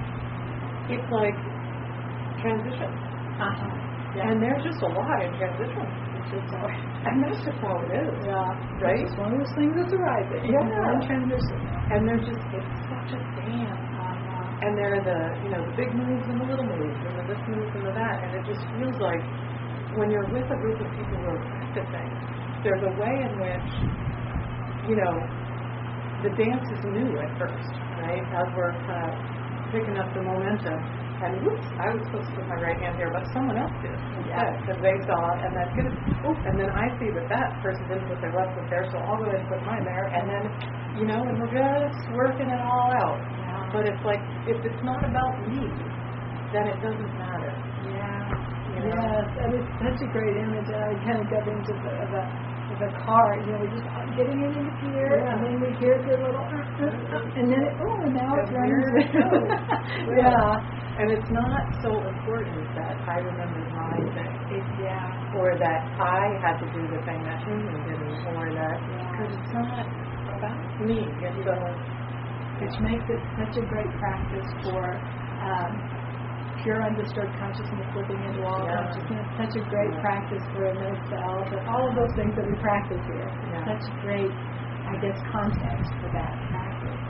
it's like transition. Uh-huh. Yeah. And there's just a lot in transition. It's just all, And that's just how it is. yeah. Right? It's one of those things that's arising. Yeah. We're in transition. And there's just, it's such a dance. Uh-huh. And there are the, you know, the big moves and the little moves and the this moves and the that. And it just feels like when you're with a group of people who are practicing, there's a way in which, you know, the dance is new at first, right? As we're kind of picking up the momentum. And whoops, I was supposed to put my right hand here, but someone else did instead, because they saw it, and then good, oops, and then I see that that person didn't put their left foot there, so I'll go ahead and put mine there, and then, you know, and we're just working it all out. Yeah. But it's like, if it's not about me, then it doesn't matter. Yeah. You know? Yes, and it's such a great image. And I kind of got into the, the, the car, you know, we're just getting it into gear, Yeah. and then we hear the little, uh, uh, uh, and then, it, oh, and now it's It's running. weird. Yeah. And it's not so important that I remember my thing, It's, yeah. or that I had to do the thing that human didn't, or that, because it's not about me. It's a, Which makes it such a great practice for um, pure undisturbed consciousness, slipping into all Yeah. consciousness. Such a great Yeah. practice practice for no self, and all of those things that we practice here. Yeah. Such great, I guess, context for that practice.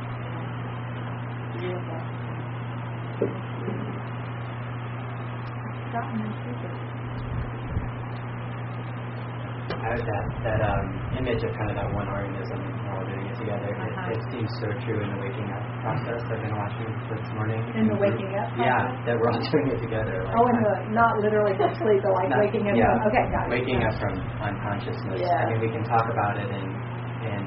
Beautiful. Gotten in super. I was at that um, image of kind of that one organism while doing it together. Uh-huh. It, it seems so true in the waking up process I've been watching this morning. In the waking up process? Yeah, that we're all doing it together. Like, Oh, in the, not literally from sleep, but like not- waking up. yeah, From, okay, got it. waking up from unconsciousness. Yeah. I mean, we can talk about it in, in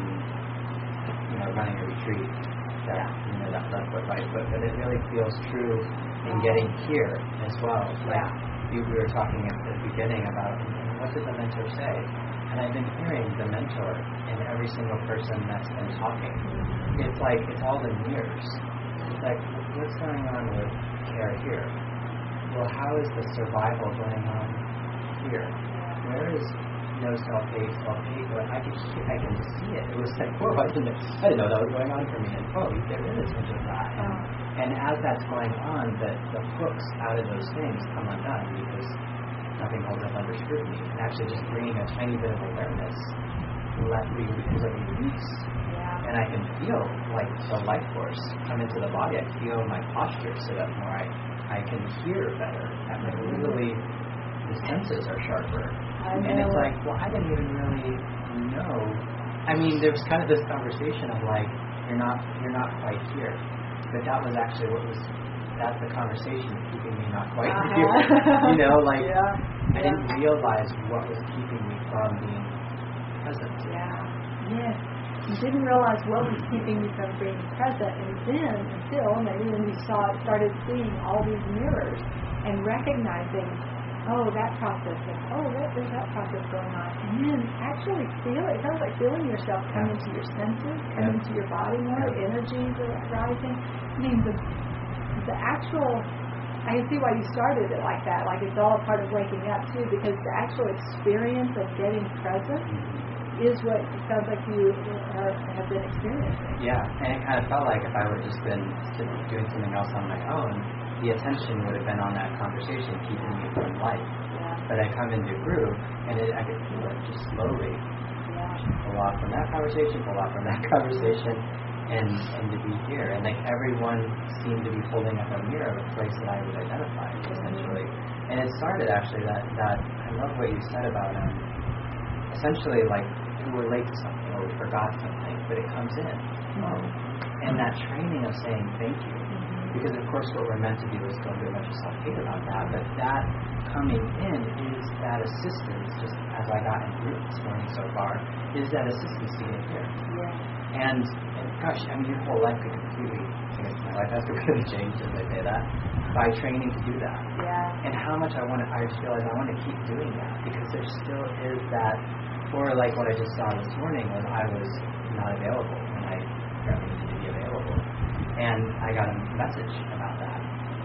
you know, running a retreat. That, Yeah. You know, that left foot, right foot, but it really feels true in getting here as well. Like Yeah. you, we were talking at the beginning about what did the mentor say, and I've been hearing the mentor in every single person that's been talking. It's like it's all the mirrors. It's like what's going on with care here? Well, how is the survival going on here? Where is no self-hate, self-hate? Well, I can hear, I can see it. It was like, whoa, I didn't, I didn't know that was going on for me. And oh, you get rid of this of that. And, and as that's going on, the, the hooks out of those things come undone because nothing holds up under scrutiny. And actually just bringing a tiny bit of awareness let me, is a release. Yeah. And I can feel like the life force come into the body. I feel my posture sit up more. I, I can hear better. I mean, literally, the senses are sharper. I And know. it's like, well, I didn't even really know. I mean, there was kind of this conversation of like, you're not, you're not quite here. But that was actually what was, that's the conversation keeping me not quite Uh-huh. here. You know, like, Yeah. I didn't realize what was keeping me from being present. Yeah. Yes. You didn't realize what was keeping you from being present, and then until maybe when you saw it, started seeing all these mirrors and recognizing, oh, that process, and oh, that, there's that process going on, and then actually feel it. It sounds like feeling yourself come Yeah. into your senses, come Yeah. into your body more, Yeah. energies are rising. I mean, the the actual. I can see why you started it like that. Like it's all a part of waking up too, because the actual experience of getting present is what it sounds like you are, have been experiencing. Yeah, and it kind of felt like if I would have just been doing something else on my own, the attention would have been on that conversation, keeping me from life. Yeah. But I come into group, and it, I could feel it just slowly. Yeah. Pull off from that conversation, pull off from that conversation, and and to be here. And like everyone seemed to be holding up a mirror of a place that I would identify, essentially. And it started actually that, that I love what you said about um, essentially like we were late to something or we forgot something, but it comes in. Um, and that training of saying thank you. Because of course what we're meant to do is don't do a bunch of self-hate about that, but that coming in is that assistance, just as I got in group this morning so far, is that assistance to get here. Yeah. And, and gosh, I mean your whole life could completely, I guess my life has completely changed as I say that, by training to do that. Yeah. And how much I want to, I just realize I want to keep doing that, because there still is that, or like what I just saw this morning was I was not available when I apparently needed to be available. And I got a message about that.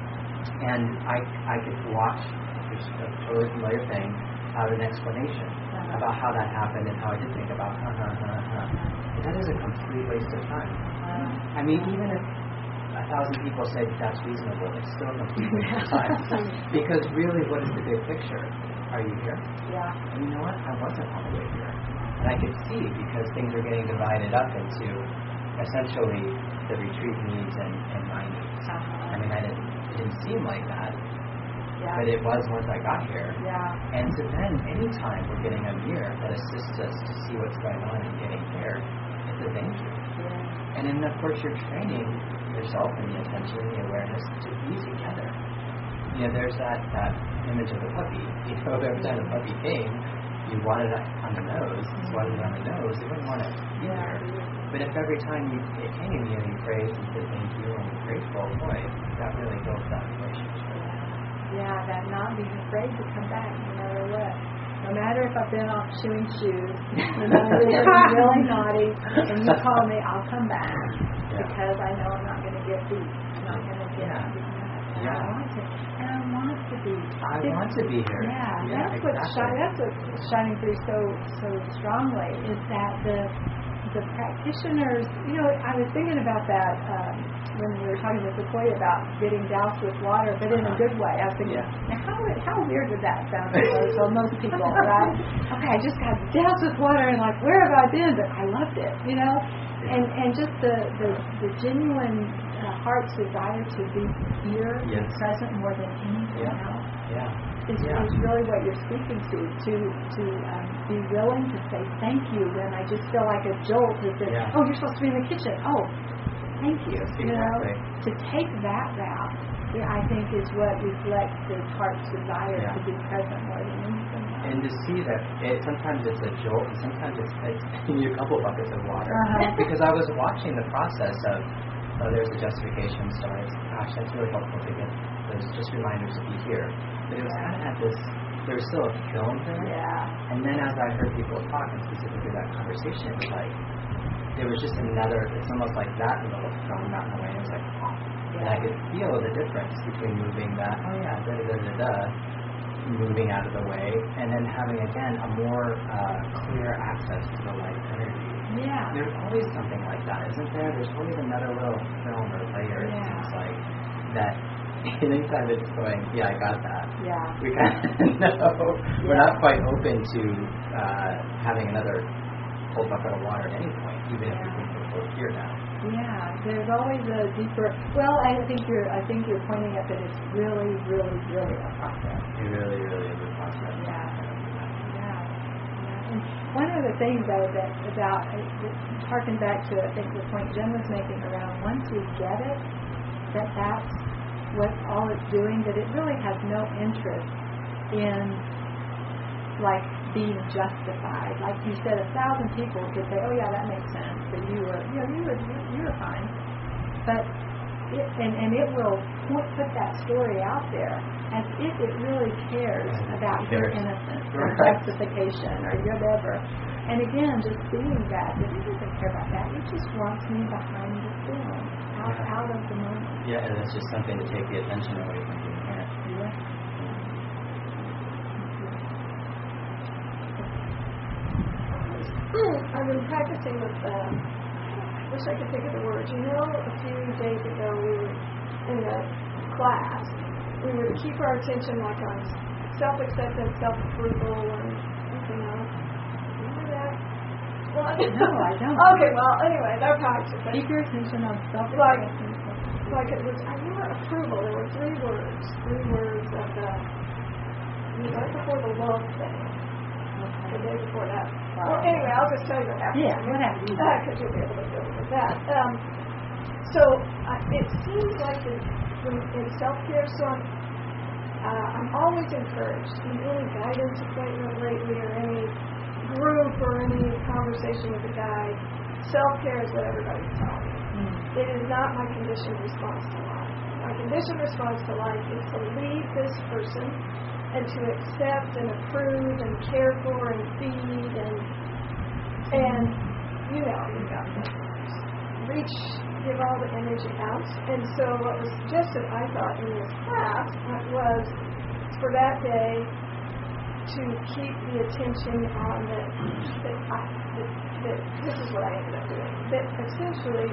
And I I could watch, which is a totally familiar thing, uh, an explanation uh-huh. about how that happened and how I did think about, huh, huh, huh, huh. And that is a complete waste of time. Uh-huh. I mean, even if a thousand people said that's reasonable, it's still a complete waste of time. Because really, what is the big picture? Are you here? Yeah. And you know what? I wasn't all the way here. And I could see, because things are getting divided up into essentially the retreat needs and, and my needs. Uh-huh. I mean, I didn't, it didn't seem like that, Yeah. but it was once I got here. Yeah. And so then, anytime we're getting a mirror that assists us to see what's going on and getting here, it's a thank you. Yeah. And then, of course, you're training yourself and the attention and the awareness to be together. You know, there's that, that image of the puppy. You know, every time the puppy came, you wanted it on the nose, swatted it on the nose, you wouldn't want it here. But if every time you it came, you know, you praised and said thank you and were grateful, boy, that really builds that relationship. Yeah, that not being afraid to come back no matter what. No matter if I've been off chewing shoes, no matter if I'm really naughty, and you call me, I'll come back. Yeah. Because I know I'm not going to get beat. I'm not going to get Yeah. beaten up. And Yeah. I want to. And I want to be. I See, want to be here. Yeah, yeah that's what's exactly. shi- that's what's shining through so so strongly is that the the practitioners. You know, I was thinking about that um, when we were talking with Sequoia about getting doused with water, but in a good way. I was thinking, Yeah. now how how weird would that sound to most, to most people, right? Okay, I just got doused with water and like, where have I been? But I loved it, you know. And and just the the, the genuine uh, heart's desire to be here, Yes. be present more than anything Yeah. else. Yeah. Is, Yeah. is really what you're speaking to. To to um, be willing to say thank you when I just feel like a jolt. Is that Yeah. oh, you're supposed to be in the kitchen. Oh, thank you. You know, Exactly. to take that route, yeah, I think is what reflects the heart's desire Yeah. to be present more than anything else. And to see that it, sometimes it's a jolt and sometimes it's, it's you need a couple buckets of water. Uh-huh. Because I was watching the process of, oh, there's the justification starts. Gosh, that's really helpful to get those just reminders to be here. But it was kind of at this, there was still a film there. Yeah. And then as I heard people talk, and specifically that conversation, it was like, there was just another, it's almost like that little film got in the way. It was like, oh. And I could feel the difference between moving that, oh yeah, da da da da da, moving out of the way, and then having again a more uh, clear access to the light energy. Yeah. There's always something like that, isn't there? There's always another little film or layer, it Yeah. seems like, that anytime it's going, yeah, I got that. Yeah. We kind of know we're not quite open to uh, having another full bucket of water at any point, even if we think we're both here now. Yeah, there's always a deeper. Well, I think you're. I think you're pointing at that it's really, really, really a process. It really, really is a process. Yeah. Yeah. Yeah. And one of the things though that about it harken back to I think the point Jen was making around once we get it, that that's what all it's doing. That it really has no interest in like being justified. Like you said, a thousand people could say, "Oh yeah, that makes sense." That you were, you know, you were, you were fine. But it, and and it will put, put that story out there as if it really cares about your innocence or Right. justification or whatever. And again, just seeing that that it doesn't care about that. It just wants me behind the film, out Yeah. out of the moment. Yeah, and it's just something to take the attention away from being here. Yeah. I've been practicing with, um, I wish I could think of the words. You know, a few days ago we were in the class. We were to keep our attention like on self-acceptance, self-approval, and everything else. Remember that? Well, No, I don't. Okay, well, anyway, they're types of things. Keep your attention on self Like, like it was, I remember approval. There were three words, three words of the, it was right before the love thing. The day before that. Well, anyway, I'll just tell you what happened. Yeah, what happened? Because you'll be able to deal with that. Um, so uh, it seems like in, in self-care, so I'm, uh, I'm always encouraged in any guidance appointment lately or any group or any conversation with a guide, self-care is what everybody's telling me. Mm. It is not my conditioned response to life. My conditioned response to life is to leave this person and to accept and approve and care for and feed and and you know you got to reach, give all the energy out. And so what was suggested, I thought, in this class was for that day to keep the attention on that that, I, that, that this is what I ended up doing. That essentially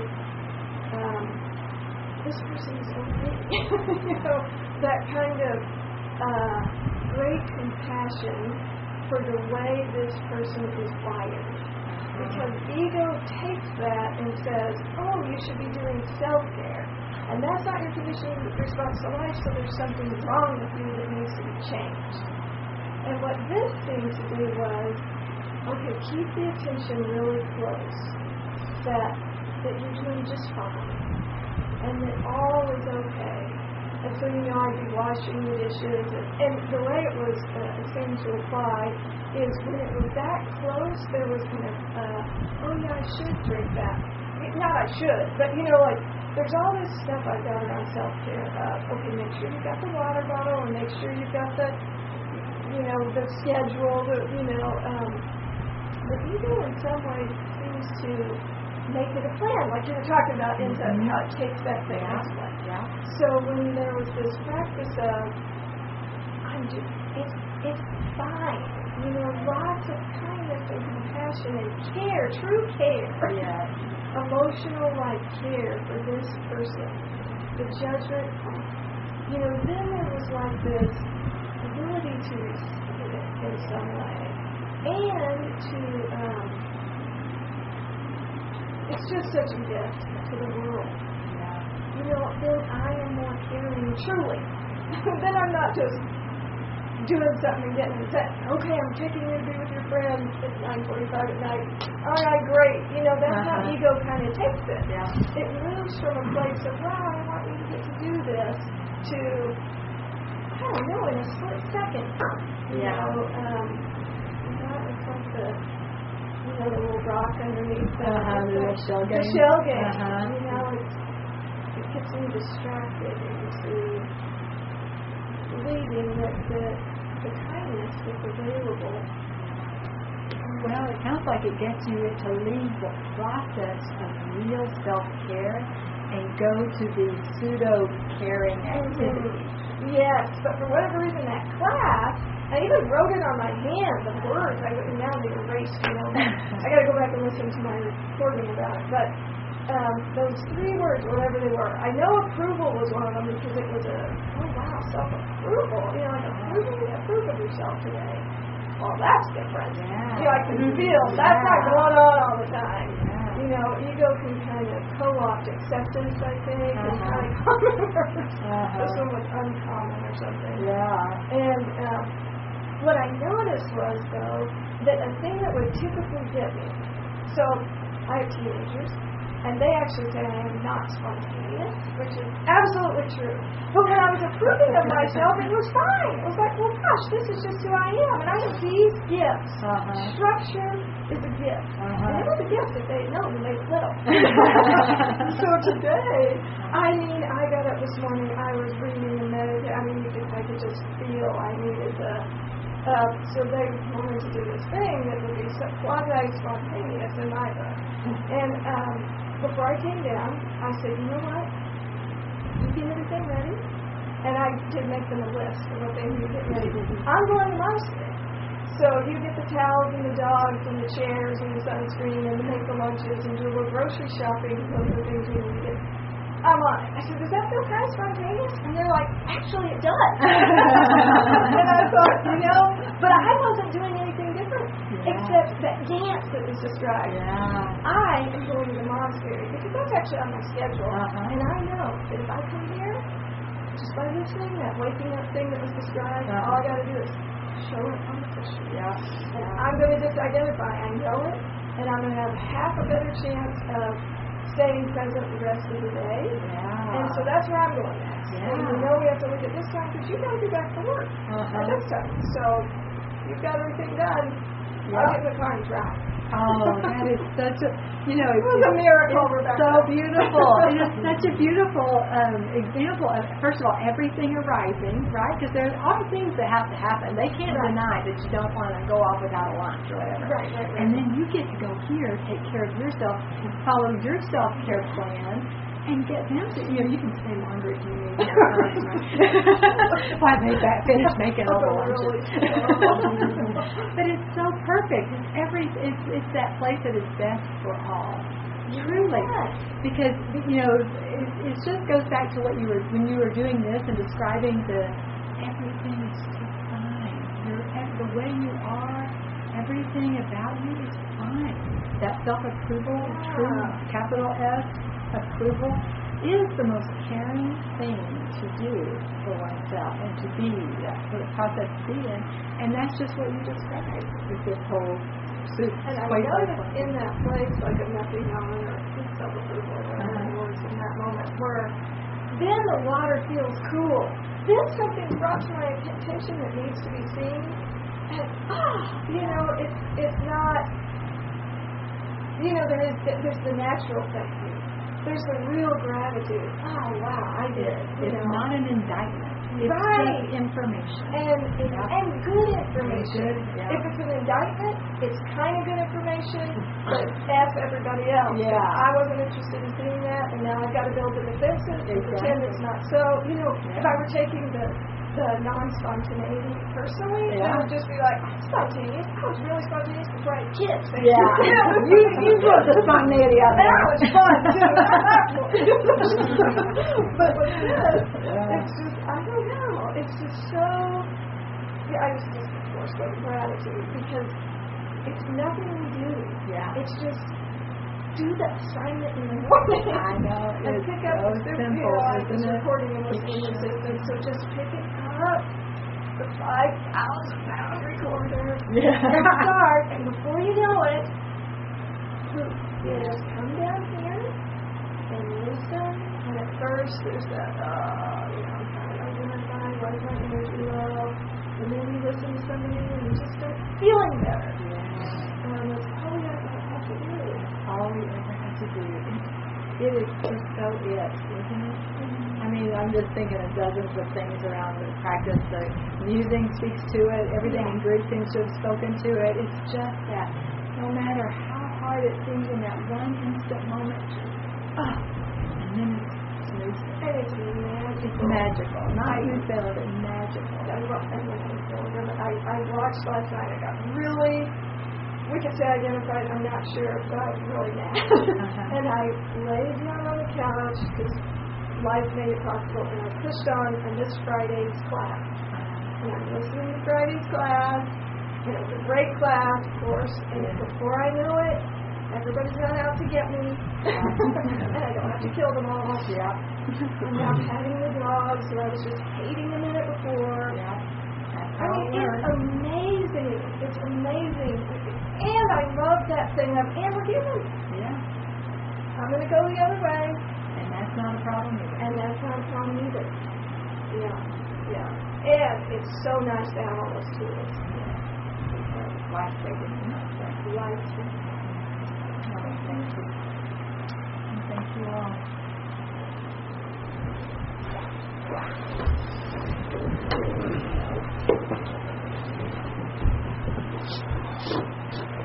um, this person is okay. You know, that kind of uh, great compassion for the way this person is wired. Because ego takes that and says, oh, you should be doing self-care. And that's not your conditioning response to life, so there's something wrong with you that needs to be changed. And what this seemed to do was, okay, keep the attention really close, that, that you're doing just fine, and that all is okay. And so, you know, I'd be washing the dishes, and, and the way it was uh, seemed to apply is when it was that close, there was kind of, uh, oh yeah, I should drink that. Not I should, but you know, like, there's all this stuff I've got around self-care. Uh, okay, make sure you've got the water bottle, and make sure you've got the, you know, the schedule, the, you know, um, the ego in some ways seems to make it a plan, like you were talking about, into mm-hmm. how it takes that thing yeah. this way. Yeah. So when there was this practice of, I'm just, it's, it's fine, you know, lots of kindness and compassion and care, true care, yeah. emotional like care for this person, the judgment, you know, then there was like this ability to receive it in some way, and to, um, it's just such a gift to the world. Yeah. You know, then I am more caring, truly. Then I'm not just doing something and getting upset. Okay, I'm taking you to be with your friends at nine forty-five at night. All right, great. You know, that's uh-huh. how ego kind of takes it. Yeah. It moves from a place of, wow, I want you to get to do this, to, I don't know, in a split second. You Yeah. know, um, that was like the, you know, the little rock underneath the, uh-huh, the, the shell game. The shell game. Uh-huh. You know, it's, it gets me distracted into believing that the, the kindness that's available. Well, it sounds like it gets you to leave the process of real self-care and go to the pseudo-caring activity. Mm-hmm. Yes, but for whatever reason, that class, I even wrote it on my hand, the words. I now they're erased, you know. I got to go back and listen to my recording about it. But um, those three words, whatever they were, I know approval was one of them because it was a, oh wow, self-approval. You know, like approving, approve of yourself today. Well, that's different. Yeah. You know, I can feel yeah. that's not going on all the time. Yeah. You know, ego can kind of co-opt acceptance, I think, uh-huh. and kind of common words. Uh-huh. This one was uncommon or something. Yeah. And um, what I noticed was, though, that a thing that would typically get me, so I have teenagers, and they actually say I am not spontaneous, which is absolutely true. But when I was approving of myself, it was fine. It was like, well, gosh, this is just who I am. And I have these gifts. Uh-huh. Structure is a gift. Uh-huh. And it was a gift that they know when they were little. So today, I mean, I got up this morning, I was reading and meditating. I mean, you could, I could just feel I needed the... Uh, so they wanted to do this thing that would be so quasi-spontaneous in my book. And um, before I came down, I said, you know what? You get everything ready? And I did make them a list of what they need to get ready. I'm going to Mars today. So you get the towels and the dogs and the chairs and the sunscreen and make the lunches and do a little grocery shopping. Those are the things we need to get. I'm on it. I said, does that feel kind of spontaneous? And they're like, actually, it does. And I thought, you know, but I wasn't doing anything different Yeah. except that dance that was described. Yeah. I am going to the monastery because that's actually on my schedule. Uh-huh. And I know that if I come here, just by listening, that waking up thing that was described, Uh-huh. all I got to do is show it on the picture. Yeah. And I'm going to just identify, I know it, and I'm going to have half a better chance of staying present the rest of the day. Yeah. And so that's where I'm going next. Yeah. And we know we have to look at this time because you've got to be back to work Uh-huh. at this time. So you've got everything done. I'll get in the car and drive. Oh, that is such a, you know, It was a miracle, it's Rebecca. so beautiful. It is such a beautiful um, example of, first of all, everything arising, right? Because there are things that have to happen. They can't Right. deny that you don't want to go off without a lunch or whatever. Right, right, right. And then you get to go here, take care of yourself, follow your self-care plan, and get them to, you know, you can say laundry if you need to. Why they back finish making all the lunches. But it's so perfect. It's every it's it's that place that is best for all. Truly. Because you know, it, it just goes back to what you were when you were doing this and describing the everything is just fine. You're the way you are, everything about you is fine. That self approval, true capital S approval, is the most caring thing to do for oneself and to be that for the process to be in. And that's just what you described with this whole soup. And I noticed in that place, like a nothing on or self-approval or whatever it was in that moment, where then the water feels cool. Then something's brought to my attention that needs to be seen. And, ah, you know, it's it's not, you know, there is there's the natural thank you. There's the real gratitude. Oh, wow, I did. You It's know. not an indictment. It's Right. just information. And and, Yeah. and good information. Good, yeah. If it's an indictment, it's kind of good information, but F everybody else. Yeah. I wasn't interested in seeing that, and now I've got to build the defenses and pretend Exactly. it's not so. You know, if Yeah. I were taking the the non-spontaneity personally, Yeah. I would just be like, I'm spontaneous. I was really spontaneous before I had kids. Thank Yeah. you. you you brought the spontaneity out That there. was fun too. But with this, it's just I don't know. It's just so. Yeah, I was just forced by gratitude because it's nothing we do. Yeah. It's just do the assignment in the morning. I know. And It's pick up so the simple, you know, I was isn't it? recording and listening to system, so just pick it up. The five thousand pound recorder. Yeah. And start, and before you know it, you just come down here and listen. And at first, there's that, uh, you know, kind of identify, why is my energy low? And then you listen to somebody and you just start feeling better. Um, that's all you have to do. All we ever have to do. It is just so it, isn't it? I mean, I'm just thinking of dozens of things around the practice. The musing speaks to it. Everything in group seems to have spoken to it. It's just that no matter how hard it seems in that one instant moment, just, ah, and then it's smooth. And it's magical. It's magical. Not you feel it, it's magical. I, wa- I, I, I watched last night. I got really, we could say identified, I'm not sure, but I was really mad. Uh-huh. And I laid down on the couch because life made it possible, and I pushed on and missed Friday's class. And I'm listening to Friday's class, and it was a great class, of course, and before I knew it, everybody's gone out to get me, and I don't have to kill them all. Yeah. I'm now petting the dogs who I was just hating a minute before. Yeah. That's I how mean, it it's works. amazing. It's amazing. And I love that thing of, and we're human. Yeah. I'm going to go the other way. And that's not a problem either. And that's not a problem either. Yeah. Yeah. And it's so nice to have all those tools. Life saving. Life saving. Thank you. And thank you all.